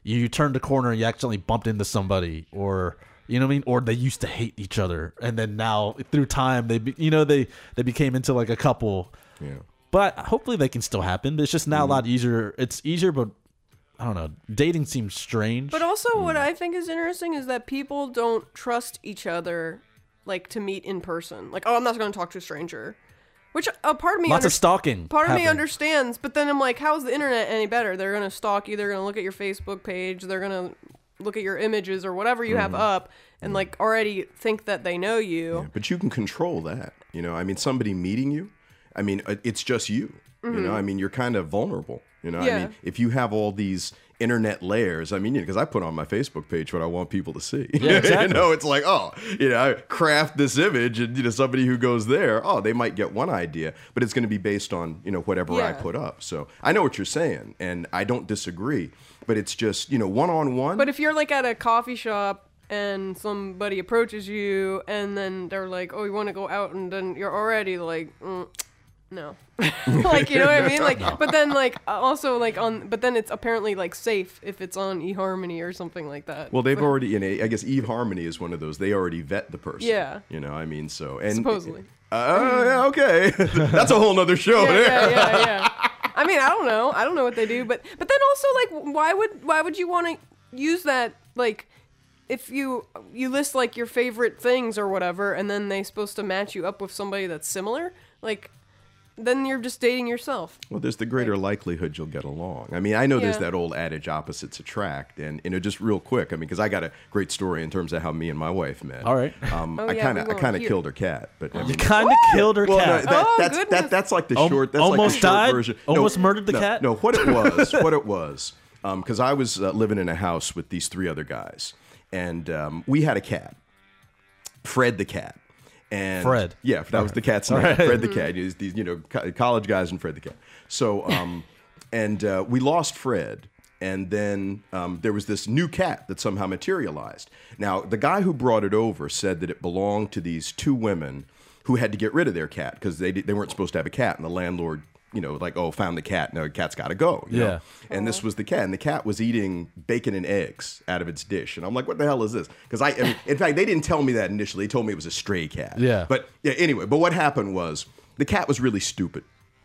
you turned a corner and you accidentally bumped into somebody, or you know what I mean, or they used to hate each other, and then now through time they, be, you know, they they became into like a couple. Yeah. But hopefully they can still happen. It's just now Mm-hmm. a lot easier. It's easier, but I don't know. Dating seems strange. But also, what I think is interesting is that people don't trust each other, like to meet in person. Like, oh, I'm not going to talk to a stranger. Which a part of me Lots under- of stalking. Part of me happening. understands, but then I'm like, how's the internet any better? They're gonna stalk you. They're gonna look at your Facebook page. They're gonna look at your images or whatever you have up, and like already think that they know you. Yeah, but you can control that. You know, I mean, somebody meeting you, I mean, uh, it's just you. You know, I mean, you're kind of vulnerable. You know, I Yeah. mean, if you have all these internet layers, I mean, you know, because I put on my Facebook page what I want people to see. Yeah, exactly. You know, it's like, oh, you know, I craft this image, and you know, somebody who goes there, oh, they might get one idea, but it's going to be based on you know whatever I Yeah. put up. So I know what you're saying, and I don't disagree. But it's just you know one on one. But if you're like at a coffee shop and somebody approaches you, and then they're like, "Oh, you want to go out?" and then you're already like, mm, "No," like you know what I mean? Like, but then like also like on, but then it's apparently like safe if it's on eHarmony or something like that. Well, they've But- already, you know, I guess eHarmony is one of those. They already vet the person. Yeah. You know, I mean, so and Supposedly. Uh, yeah, okay, that's a whole nother show. yeah, there. yeah, yeah, yeah. I mean, I don't know. I don't know what they do, but but then also like, why would why would you want to use that like? If you you list like your favorite things or whatever, and then they're supposed to match you up with somebody that's similar, like, then you're just dating yourself. Well, there's the greater likelihood you'll get along. I mean, I know there's Yeah. that old adage, opposites attract, and you know, just real quick. I mean, because I got a great story in terms of how me and my wife met. All right. Um, Oh, I yeah, kind of, we I won't kind of hear. killed her cat, but I You mean, kind of killed her well, no, cat. that, Oh, that's goodness. that, that's like the Al- short. That's almost like the short died? version. Almost no, murdered the no, cat? No, what it was, what it was, because I was uh, living in a house with these three other guys, and um, we had a cat, Fred the cat. And Fred. Yeah, that was the cat's name. Fred the cat. These, these, you know, co- college guys and Fred the cat. So, um, and uh, we lost Fred, and then um, there was this new cat that somehow materialized. Now, the guy who brought it over said that it belonged to these two women who had to get rid of their cat because they they weren't supposed to have a cat, and the landlord, you know, like, oh, found the cat. No, the cat's got to go. you Yeah. know? And this was the cat, and the cat was eating bacon and eggs out of its dish, and I'm like, what the hell is this? Because I, I mean, in fact, they didn't tell me that initially. They told me it was a stray cat. Yeah. But yeah, anyway, but what happened was the cat was really stupid.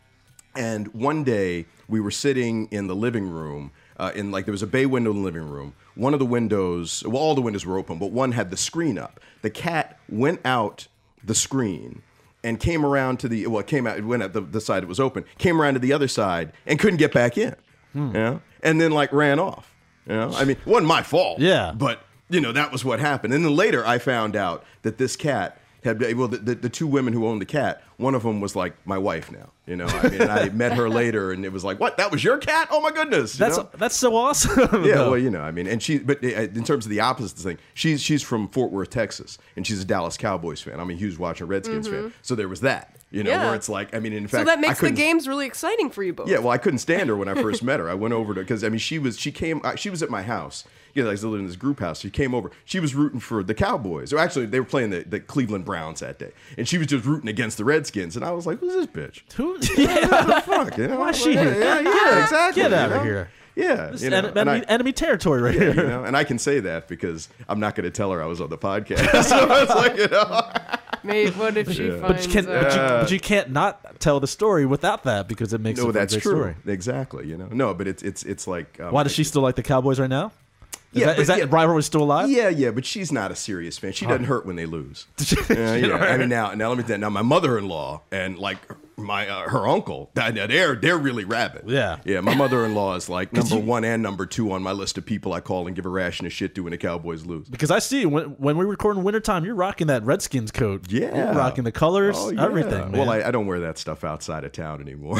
And one day we were sitting in the living room, uh, in like there was a bay window in the living room. One of the windows, well, all the windows were open, but one had the screen up. The cat went out the screen and came around to the, well, it came out, it went out the, the side that was open, came around to the other side and couldn't get back in, you know, and then like ran off, you know. I mean, it wasn't my fault. Yeah. But, you know, that was what happened. And then later I found out that this cat had, well, the, the, the two women who owned the cat, one of them was like my wife now, you know. I mean, and I met her later, and it was like, what? That was your cat? Oh my goodness! you That's know? that's so awesome. Yeah, No. well, you know, I mean, and she, but uh, in terms of the opposite thing, she's she's from Fort Worth, Texas, and she's a Dallas Cowboys fan. I'm a huge Washington Redskins fan, so there was that, you know, Yeah. where it's like, I mean, in So fact, that I makes the couldn't- games really exciting for you both. Yeah, well, I couldn't stand her when I first met her. I went over to because I mean, she was she came uh, she was at my house. You know, I was living in this group house. She came over. She was rooting for the Cowboys. Or actually, they were playing the, the Cleveland Browns that day, and she was just rooting against the Redskins. And I was like, "Who's this bitch? Who? What Yeah. the fuck? You know, Why I'm is she like, here? Yeah, yeah, exactly. Get you outta know? here. Yeah, This you know, en- and enemy, I- enemy territory right yeah, here. you know, and I can say that because I'm not going to tell her I was on the podcast. So it's like, you know, Mate, what if she Yeah. finds But you can't. out? But, you, Uh, but you can't not tell the story without that because it makes it no, a that's great true. story. Exactly. You know, no, but it's it's it's like. Um, Why does she still like the Cowboys right now? Is Yeah, that, is but that yeah. rivalry still alive? Yeah, yeah, but she's not a serious fan. She doesn't hurt when they lose. Yeah, yeah. I mean, now, now let me tell you. Now, my mother-in-law and like my uh, her uncle, that- they're they're really rabid. Yeah. yeah. My mother-in-law is like number you- one and number two on my list of people I call and give a ration of shit to when the Cowboys lose. Because I see when when we record in wintertime, you're rocking that Redskins coat. Yeah, You're rocking the colors, Oh, yeah. everything. Man. Well, I, I don't wear that stuff outside of town anymore.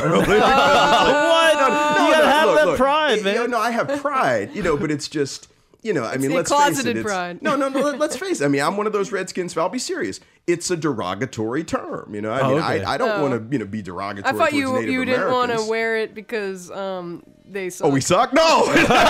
what? No, you gotta no, have look, that look. pride, You man. know, no, I have pride, you know, but it's just, you know, I mean, the let's face closeted it. It's, pride. No, no, no. let- Let's face it. I mean, I'm one of those Redskins. I'll be serious. It's a derogatory term, you know. I Oh, mean, okay. I, I don't Oh. want to, you know, be derogatory. I thought towards you Native you didn't want to Americans. wear it because um they suck. Oh, we suck? No!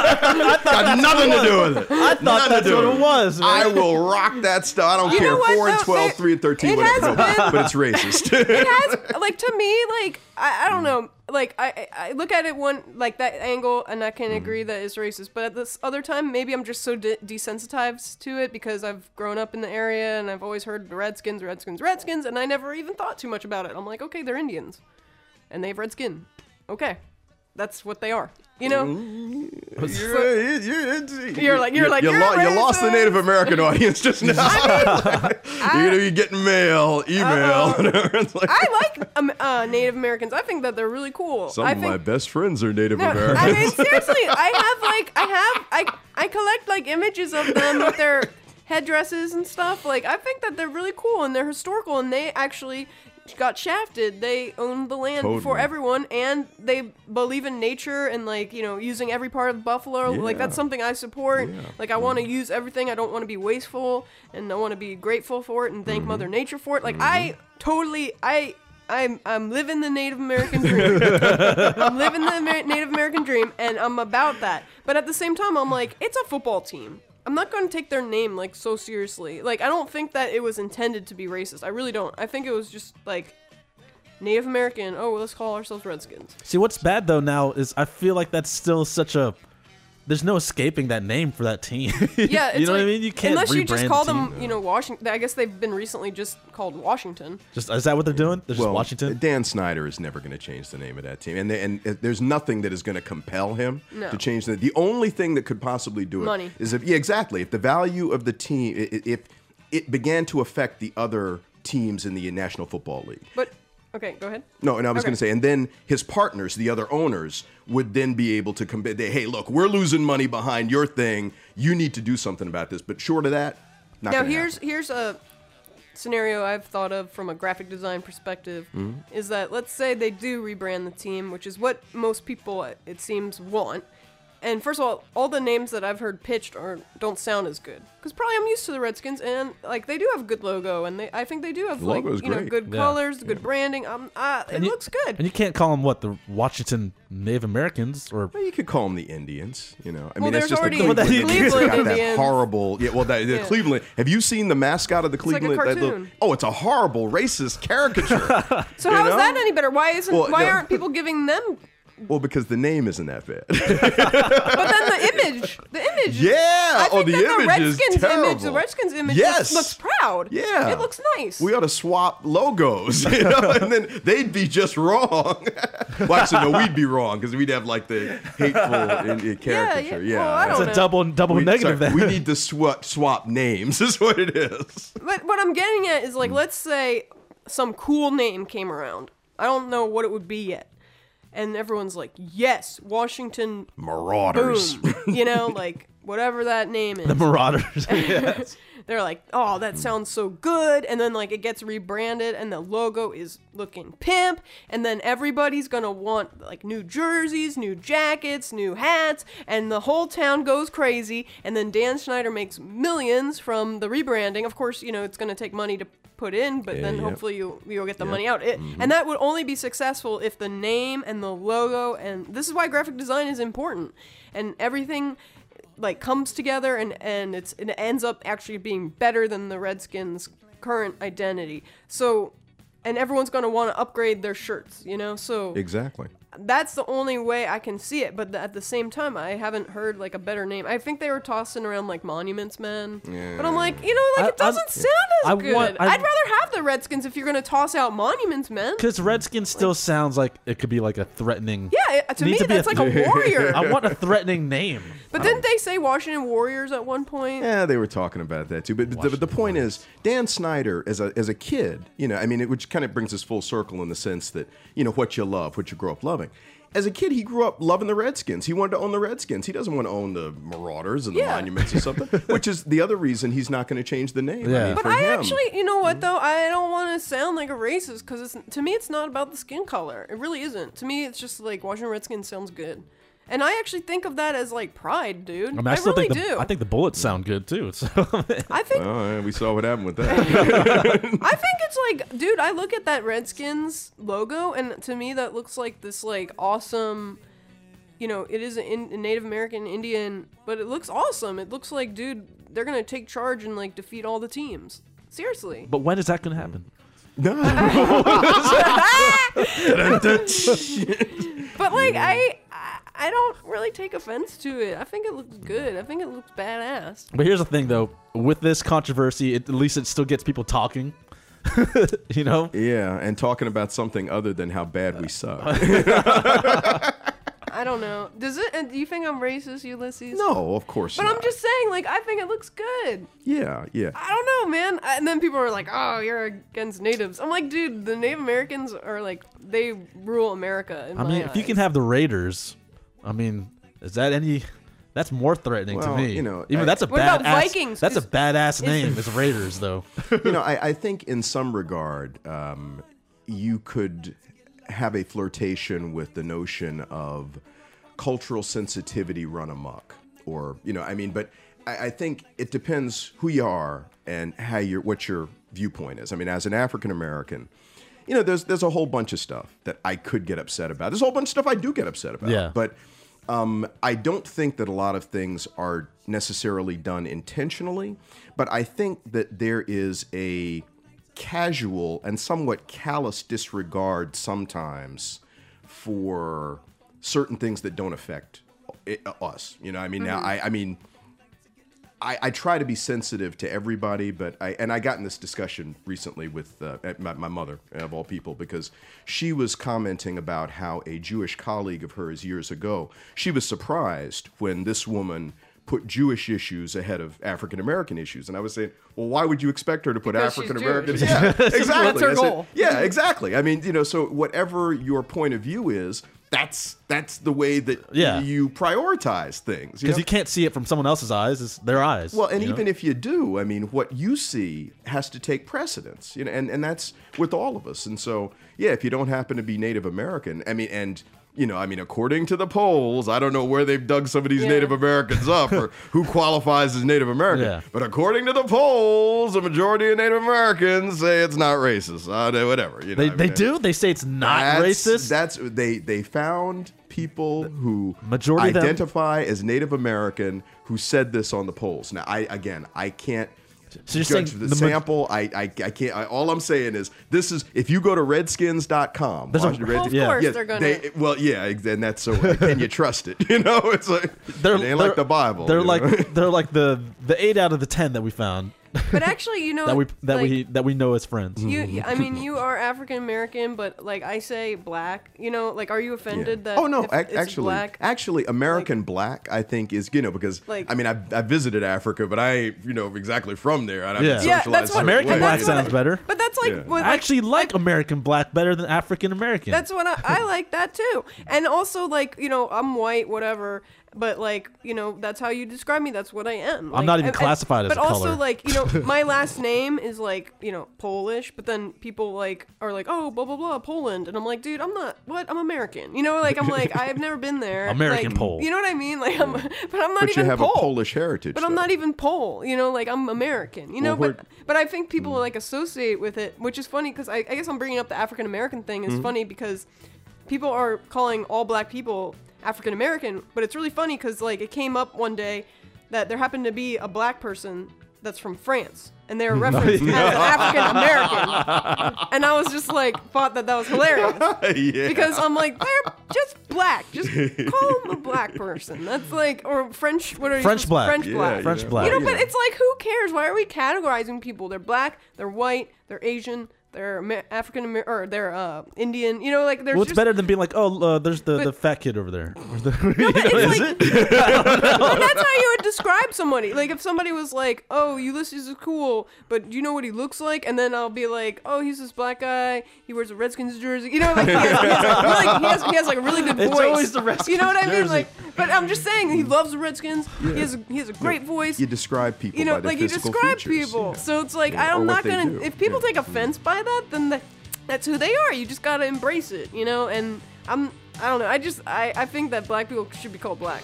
Got nothing to do with it. I thought Nothing that's to do what with it was. Man. I will rock that stuff. I don't You care. know what, four and though? twelve, It- three and thirteen, it whatever. has No, been- but it's racist. It has, like, to me, like, I, I don't know, like, I, I look at it one, like, that angle, and I can Mm-hmm. agree that it's racist, but at this other time, maybe I'm just so de- desensitized to it because I've grown up in the area, and I've always heard the Redskins, Redskins, Redskins, and I never even thought too much about it. I'm like, okay, they're Indians, and they have red skin. Okay. That's what they are, you know. You're, you're, you're, You're like- you're like, you, you're lo- you lost the racist. Native American audience just now. You're gonna be getting mail, email. It's like, I like um, uh, Native Americans. I think that they're really cool. some I of think, my best friends are Native No, Americans. I mean, seriously, I have like, I have, I, I collect like images of them with their headdresses and stuff. Like, I think that they're really cool and they're historical, and they actually got shafted. They owned the land Totally. before everyone, and they believe in nature and, like, you know, using every part of buffalo. Like, that's Yeah. something I support. Yeah. Like, I want to use everything. I don't want to be wasteful, and I want to be grateful for it and thank Mother Nature for it. Like, I totally, I. I'm I'm living the Native American dream. I'm living the Amer- Native American dream, and I'm about that. But at the same time, I'm like, it's a football team. I'm not going to take their name like so seriously. Like, I don't think that it was intended to be racist. I really don't. I think it was just like Native American. Oh, well, let's call ourselves Redskins. See, what's bad though now is I feel like that's still such a. There's no escaping that name for that team. Yeah, it's you know like, what I mean. You can't unless you just rebrand call the team. them, you know, Washington. I guess they've been recently just called Washington. Just is that what they're doing? They're just Well, Washington. Dan Snyder is never going to change the name of that team, and they, and uh, there's nothing that is going to compel him No. to change the. The only thing that could possibly do it Money. is if yeah, exactly if the value of the team i- i- if it began to affect the other teams in the National Football League. But okay, go ahead. No, and I was Okay. going to say, and then his partners, the other owners, would then be able to commit. They, hey, look, we're losing money behind your thing. You need to do something about this. But short of that, not Now gonna here's happen. here's a scenario I've thought of from a graphic design perspective. Mm-hmm. Is that, let's say they do rebrand the team, which is what most people, it seems, want. And first of all, all the names that I've heard pitched are don't sound as good. Because probably I'm used to the Redskins, and like they do have a good logo, and they I think they do have The like logo's you know great. good Yeah. colors, good branding. Um, uh, it And you- looks good. And you can't call them what the Washington Native Americans or Well, you could call them the Indians, you know. I Well, mean, that's there's just the already Cleveland, Cleveland it's got that Indians. horrible. Yeah, well, that, the Yeah. Cleveland. Have you seen the mascot of the like a Cleveland? that little- cartoon. oh, it's a horrible racist caricature. So you how is know? that any better? Why isn't Well, why no. aren't people giving them? well, because the name isn't that bad. But then the image, the image. Yeah. I Oh, think the that the image is Redskins terrible. image, the Redskins image Yes. looks, looks proud. Yeah. It looks nice. We ought to swap logos, you know, and then they'd be just wrong. Well, actually, no, we'd be wrong because we'd have like the hateful in, in caricature. yeah. Yeah, Well, I it's don't a know. double double We, negative sorry, there. we need to swap swap names. Is what it is. But what I'm getting at is like, Mm. let's say some cool name came around. I don't know what it would be yet. And everyone's like, yes, Washington, Marauders. boom. You know, like whatever that name is. the Marauders. Yes. They're like, oh, that sounds so good. And then, like, it gets rebranded and the logo is looking pimp. And then everybody's going to want, like, new jerseys, new jackets, new hats. And the whole town goes crazy. And then Dan Snyder makes millions from the rebranding. Of course, you know, it's going to take money to put in, but Yeah, then yep. hopefully you'll, you'll get the money out. It, And that would only be successful if the name and the logo, and this is why graphic design is important. And everything like comes together and and it's it ends up actually being better than the Redskins' current identity. So, and everyone's going to want to upgrade their shirts, you know? So Exactly. that's the only way I can see it. But th- at the same time, I haven't heard like a better name. I think they were tossing around like Monuments Men. But I'm like, you know, like I- it doesn't I- sound as I good. want- I- I'd rather have the Redskins if you're going to toss out Monuments Men. Because Redskins still sounds like it could be like a threatening. Yeah, it, to Needs me, to be that's a- like a warrior. I want a threatening name. But didn't they say Washington Warriors at one point? Yeah, they were talking about that too. But the, but the point is, Dan Snyder, as a as a kid, you know, I mean, it, which kind of brings us full circle in the sense that you know what you love, what you grow up loving. As a kid, he grew up loving the Redskins. He wanted to own the Redskins. He doesn't want to own the Marauders and the Yeah. Monuments or something, which is the other reason he's not going to change the name. I Yeah. mean, But for I him. actually, you know what though? I don't want to sound like a racist because to me, it's not about the skin color. It really isn't. To me, it's just like Washington Redskins sounds good, and I actually think of that as like pride, dude. I mean, I, I still really think the, do. I think the bullets sound good too. So I think Oh, yeah, we saw what happened with that. I think it's like, dude. I look at that Redskins logo, and to me, that looks like this like awesome. you know, it is a, in, a Native American Indian, but it looks awesome. It looks like, dude, they're gonna take charge and like defeat all the teams. Seriously. But when is that gonna happen? No. But like I, I, I don't really take offense to it. I think it looks good. I think it looks badass. But here's the thing, though. With this controversy, it, at least it still gets people talking. You know? Yeah, and talking about something other than how bad we suck. I don't know. Does it? And do you think I'm racist, Ulysses? No, of course But not. I'm just saying, like, I think it looks good. Yeah, yeah. I don't know, man. And then people are like, "Oh, you're against natives." I'm like, dude, the Native Americans are like, they rule America. In I my mean, if you eyes. can have the Raiders, I mean, is that any? That's more threatening Well, to me. you know, even I- that's a What about badass. Vikings? That's a Is- badass is- name. It's Raiders, though. You know, I, I think in some regard, um, you could have a flirtation with the notion of cultural sensitivity run amok, or you know, I mean, but I, I think it depends who you are and how your what your viewpoint is. I mean, as an African American, you know, there's there's a whole bunch of stuff that I could get upset about. There's a whole bunch of stuff I do get upset about. Yeah. But um, I don't think that a lot of things are necessarily done intentionally. But I think that there is a casual and somewhat callous disregard sometimes for certain things that don't affect it, us. You know, I mean, now I, I mean. I, I try to be sensitive to everybody, but I and I got in this discussion recently with uh, my, my mother, of all people, because she was commenting about how a Jewish colleague of hers years ago, she was surprised when this woman put Jewish issues ahead of African American issues, and I was saying, well, why would you expect her to put Because she's African American? Jewish. Yeah, exactly. That's her I said, goal. yeah, exactly. I mean, you know, so whatever your point of view is, that's that's the way that Yeah. you prioritize things. you Because know? you can't see it from someone else's eyes. It's their eyes. Well, and you know? even if you do, I mean, what you see has to take precedence, you know, and, and that's with all of us. And so, yeah, if you don't happen to be Native American, I mean, and, you know, I mean, according to the polls, I don't know where they've dug some of these Yeah. Native Americans up or who qualifies as Native American. Yeah. But according to the polls, a majority of Native Americans say it's not racist. Uh, whatever. You know, they I they mean, do. They say it's not that's, racist. That's they they found people who Majority of them- identify as Native American who said this on the polls. Now, I again, I can't So you're judge saying the, the ma- sample. I, I I can't. I, all I'm saying is this is if you go to redskins dot com. There's a- Washington Well, of Yeah. course yeah, they're gonna. they- well, yeah, and that's so. Can you trust it? You know, it's like they're, it ain't they're- like the Bible. They're you like know? they're like the the eight out of the ten that we found But actually, you know, that we that like, we that we know as friends. You, I mean, you are African American, but like I say, black. You know, like, are you offended that? Oh no, if ac- it's actually, black? actually, American black, I think is you know because Like- I mean I I visited Africa, but I ain't you know exactly from there. I haven't Yeah. Yeah, socialized that's what certain American and black that's what sounds I- better. But that's like, Yeah. what, I like actually like American black better than African American. That's what I, I like that too. And also, like, you know, I'm white, whatever. But like, you know, that's how you describe me. That's what I am. Like, not even and- and- classified as But a also, color. like, you know, my last name is like, you know, Polish. But then people like are like, oh, blah blah blah, Poland, and I'm like, dude, I'm not. What? I'm American. You know, like I'm like I've never been there. American like, Pole. You know what I mean? Like I'm, but I'm not But even you have Pole. a Polish heritage. But I'm though. not even Pole, you know, like I'm American, you know. Well, but but I think people like associate with it, which is funny because I, I guess I'm bringing up the African American thing. Mm-hmm. Is funny because people are calling all black people African American, but it's really funny because like it came up one day that there happened to be a black person that's from France, and they were referenced as an African American, and I was just like thought that that was hilarious. yeah. Because I'm like, they're just black. Just call them a black person. That's like, or French, what are you French supposed- black. French Yeah, black. you French know, black. You know, you but it's like, who cares? Why are we categorizing people? They're black, they're white, they're Asian, they're Amer- African American, or they're uh, Indian. You know, like there's Well, it's just. better than being like, oh, uh, there's the, But- the fat kid over there. Or the- But You know, it's is like, it? but that's how you would describe somebody. Like if somebody was like, "Oh, Ulysses is cool," but do you know what he looks like? And then I'll be like, "Oh, he's this black guy. He wears a Redskins jersey." You know, like he has, he has, a, really, he has, he has like a really good voice. It's always the Redskins You know what I mean? jersey. Like, but I'm just saying, he loves the Redskins. He has a, he has a great voice. You describe people You know, by their like you physical describe features. people. Yeah. So it's like Yeah, or I'm what not they gonna. do. If people Yeah. take offense by that, then the, that's who they are. You just gotta embrace it, you know. And I'm. I don't know. I just. I. I think that black people should be called black.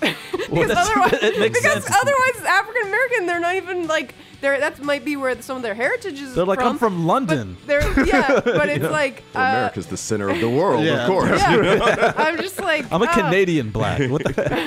because that's- otherwise, it makes because sense. otherwise, African American, they're not even like they're. That might be where some of their heritage is. They're like, from, I'm from London. But they're yeah, but it's like Well, uh, America's the center of the world, Yeah. of course. Yeah, I'm just like I'm a ah, Canadian black. What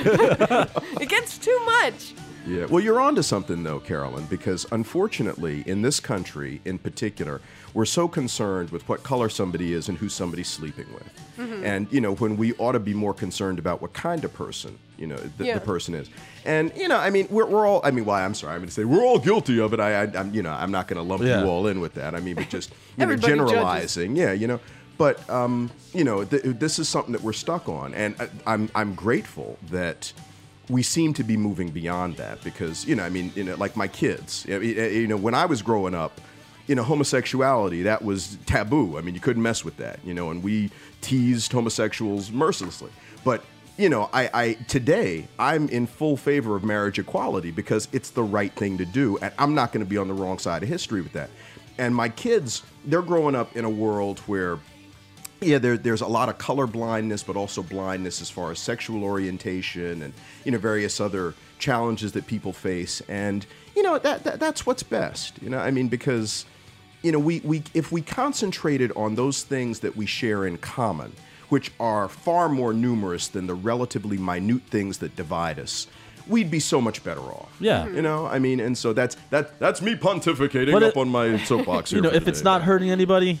the It gets too much. Yeah. Well, you're onto something though, Carolyn, because unfortunately, in this country in particular, we're so concerned with what color somebody is and who somebody's sleeping with. Mm-hmm. And you know, when we ought to be more concerned about what kind of person, you know, the, Yeah. the person is. And you know, I mean, we're, we're all. I mean, well, I'm sorry, I'm going to say we're all guilty of it. I, I I'm, you know, I'm not going to lump Yeah. you all in with that. I mean, but just you know, Everybody judges. generalizing. Yeah, you know. But um, you know, th- this is something that we're stuck on, and I, I'm I'm grateful that we seem to be moving beyond that because you know, I mean, you know, like my kids, you know, you know, when I was growing up, you know, homosexuality, that was taboo. I mean, you couldn't mess with that, you know, and we teased homosexuals mercilessly. But you know, I, I today I'm in full favor of marriage equality because it's the right thing to do, and I'm not going to be on the wrong side of history with that. And my kids, they're growing up in a world where yeah, there, there's a lot of color blindness, but also blindness as far as sexual orientation and, you know, various other challenges that people face. And, you know, that, that that's what's best, you know, I mean, because, you know, we, we if we concentrated on those things that we share in common, which are far more numerous than the relatively minute things that divide us, we'd be so much better off. Yeah. You know, I mean, and so that's that that's me pontificating But up it- on my soapbox here. You know, for if it's today. not hurting anybody,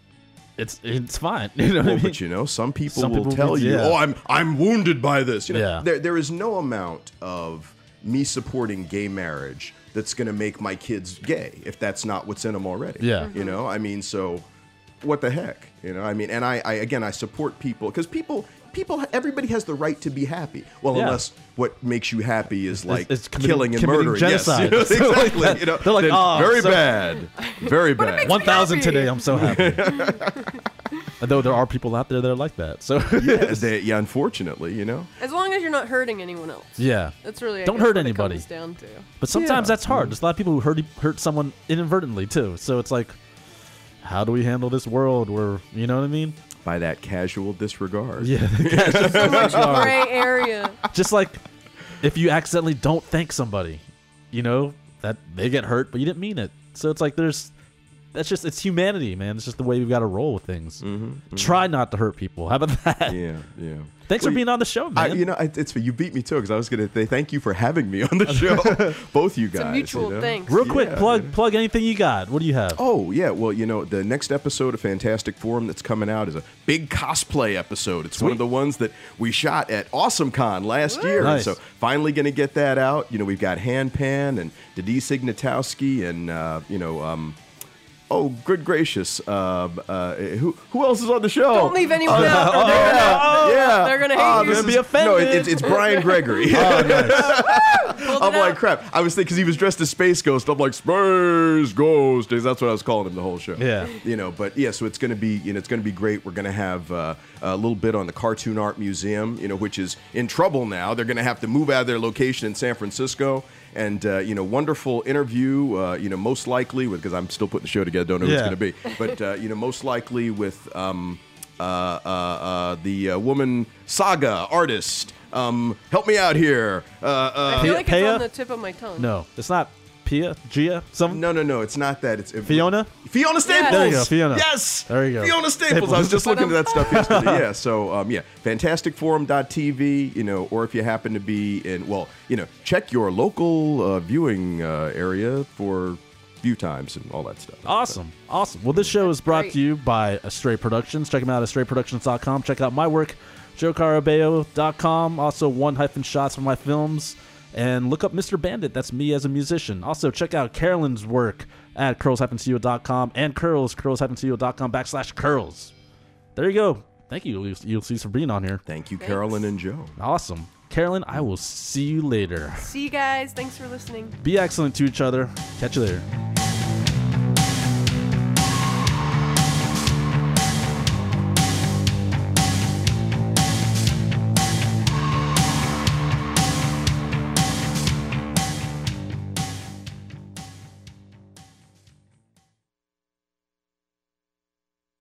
it's it's fine. You know what I Well, mean? but you know, some people Some will people tell will- you, yeah. "Oh, I'm I'm wounded by this." You know, Yeah. there there is no amount of me supporting gay marriage that's going to make my kids gay if that's not what's in them already. Yeah. you know, I mean, so what the heck, you know? I mean, and I, I again, I support people because people. People, everybody has the right to be happy. Well, Yeah. unless what makes you happy is like it's committing- killing and committing murdering. genocide. Yes, you know, So, like exactly. that- you know, they're like, then "Oh, very so- bad, very But it bad. makes One thousand happy. today. I'm so happy. Although there are people out there that are like that. So yeah, they, yeah, unfortunately, you know. As long as you're not hurting anyone else. yeah. That's really I Don't guess, hurt what anybody. It comes down to. But sometimes Yeah. that's hard. There's a lot of people who hurt hurt someone inadvertently too. So it's like, how do we handle this world where, you know what I mean? By that casual disregard. Yeah. So much gray area. Just like if you accidentally don't thank somebody, you know, that they get hurt, but you didn't mean it. So it's like there's, that's just, it's humanity, man. It's just the way we've got to roll with things. Mm-hmm, Try not to hurt people. How about that? Yeah, yeah. Thanks Well, for being on the show, I, man. you know, I, it's you beat me too because I was gonna say thank you for having me on the show, both you guys. It's a mutual you know? thanks. Real quick, Yeah, plug yeah. plug anything you got. What do you have? Oh yeah, well you know the next episode of Fantastic Forum that's coming out is a big cosplay episode. It's one of Sweet. the ones that we shot at AwesomeCon last year, Nice. and so finally going to get that out. You know we've got Handpan and Denise Ignatowski and uh, you know. Um, Oh, good gracious! Uh, uh, who who else is on the show? Don't leave anyone Oh, out. or oh, they're gonna- yeah, yeah. They're gonna hate Oh, you. this Gonna be is- offended. No, it, it's, it's Brian Gregory. Oh, nice. Pulled I'm it like, out. crap. I was thinking because he was dressed as Space Ghost. I'm like, Space Ghost. That's what I was calling him the whole show. Yeah. You know, but yeah, so it's going to be, you know, it's going to be great. We're going to have uh, a little bit on the Cartoon Art Museum, you know, which is in trouble now. They're going to have to move out of their location in San Francisco. And, uh, you know, wonderful interview, uh, you know, most likely with, because I'm still putting the show together, don't know who Yeah. it's going to be. But, uh, you know, most likely with um, uh, uh, uh, the uh, woman saga artist. Um, help me out here. Uh, uh, I feel like it's Paya? on the tip of my tongue. No, it's not Pia, Gia, some No, no, no. It's not that. It's it, Fiona. Fiona Staples. There you go, Fiona. Yes. There you go. Fiona Staples. I was just looking at that stuff yesterday. Yeah. So, um, yeah, fantastic forum dot t v, you know, or if you happen to be in, well, you know, check your local uh, viewing uh, area for view times and all that stuff. Awesome. Awesome. Well, this show is brought great. to you by Astray Productions. Check them out at astray productions dot com. Check out my work, joe carabeo dot com. Also, one hyphen shots for my films. And look up Mister Bandit. That's me as a musician. Also, check out Carolyn's work at curls hyphen co dot com and curls, curls hyphen co dot com backslash curls. There you go. Thank you, Ulysses, for being on here. Thank you, Carolyn and Joe. Awesome. Carolyn, I will see you later. See you guys. Thanks for listening. Be excellent to each other. Catch you later.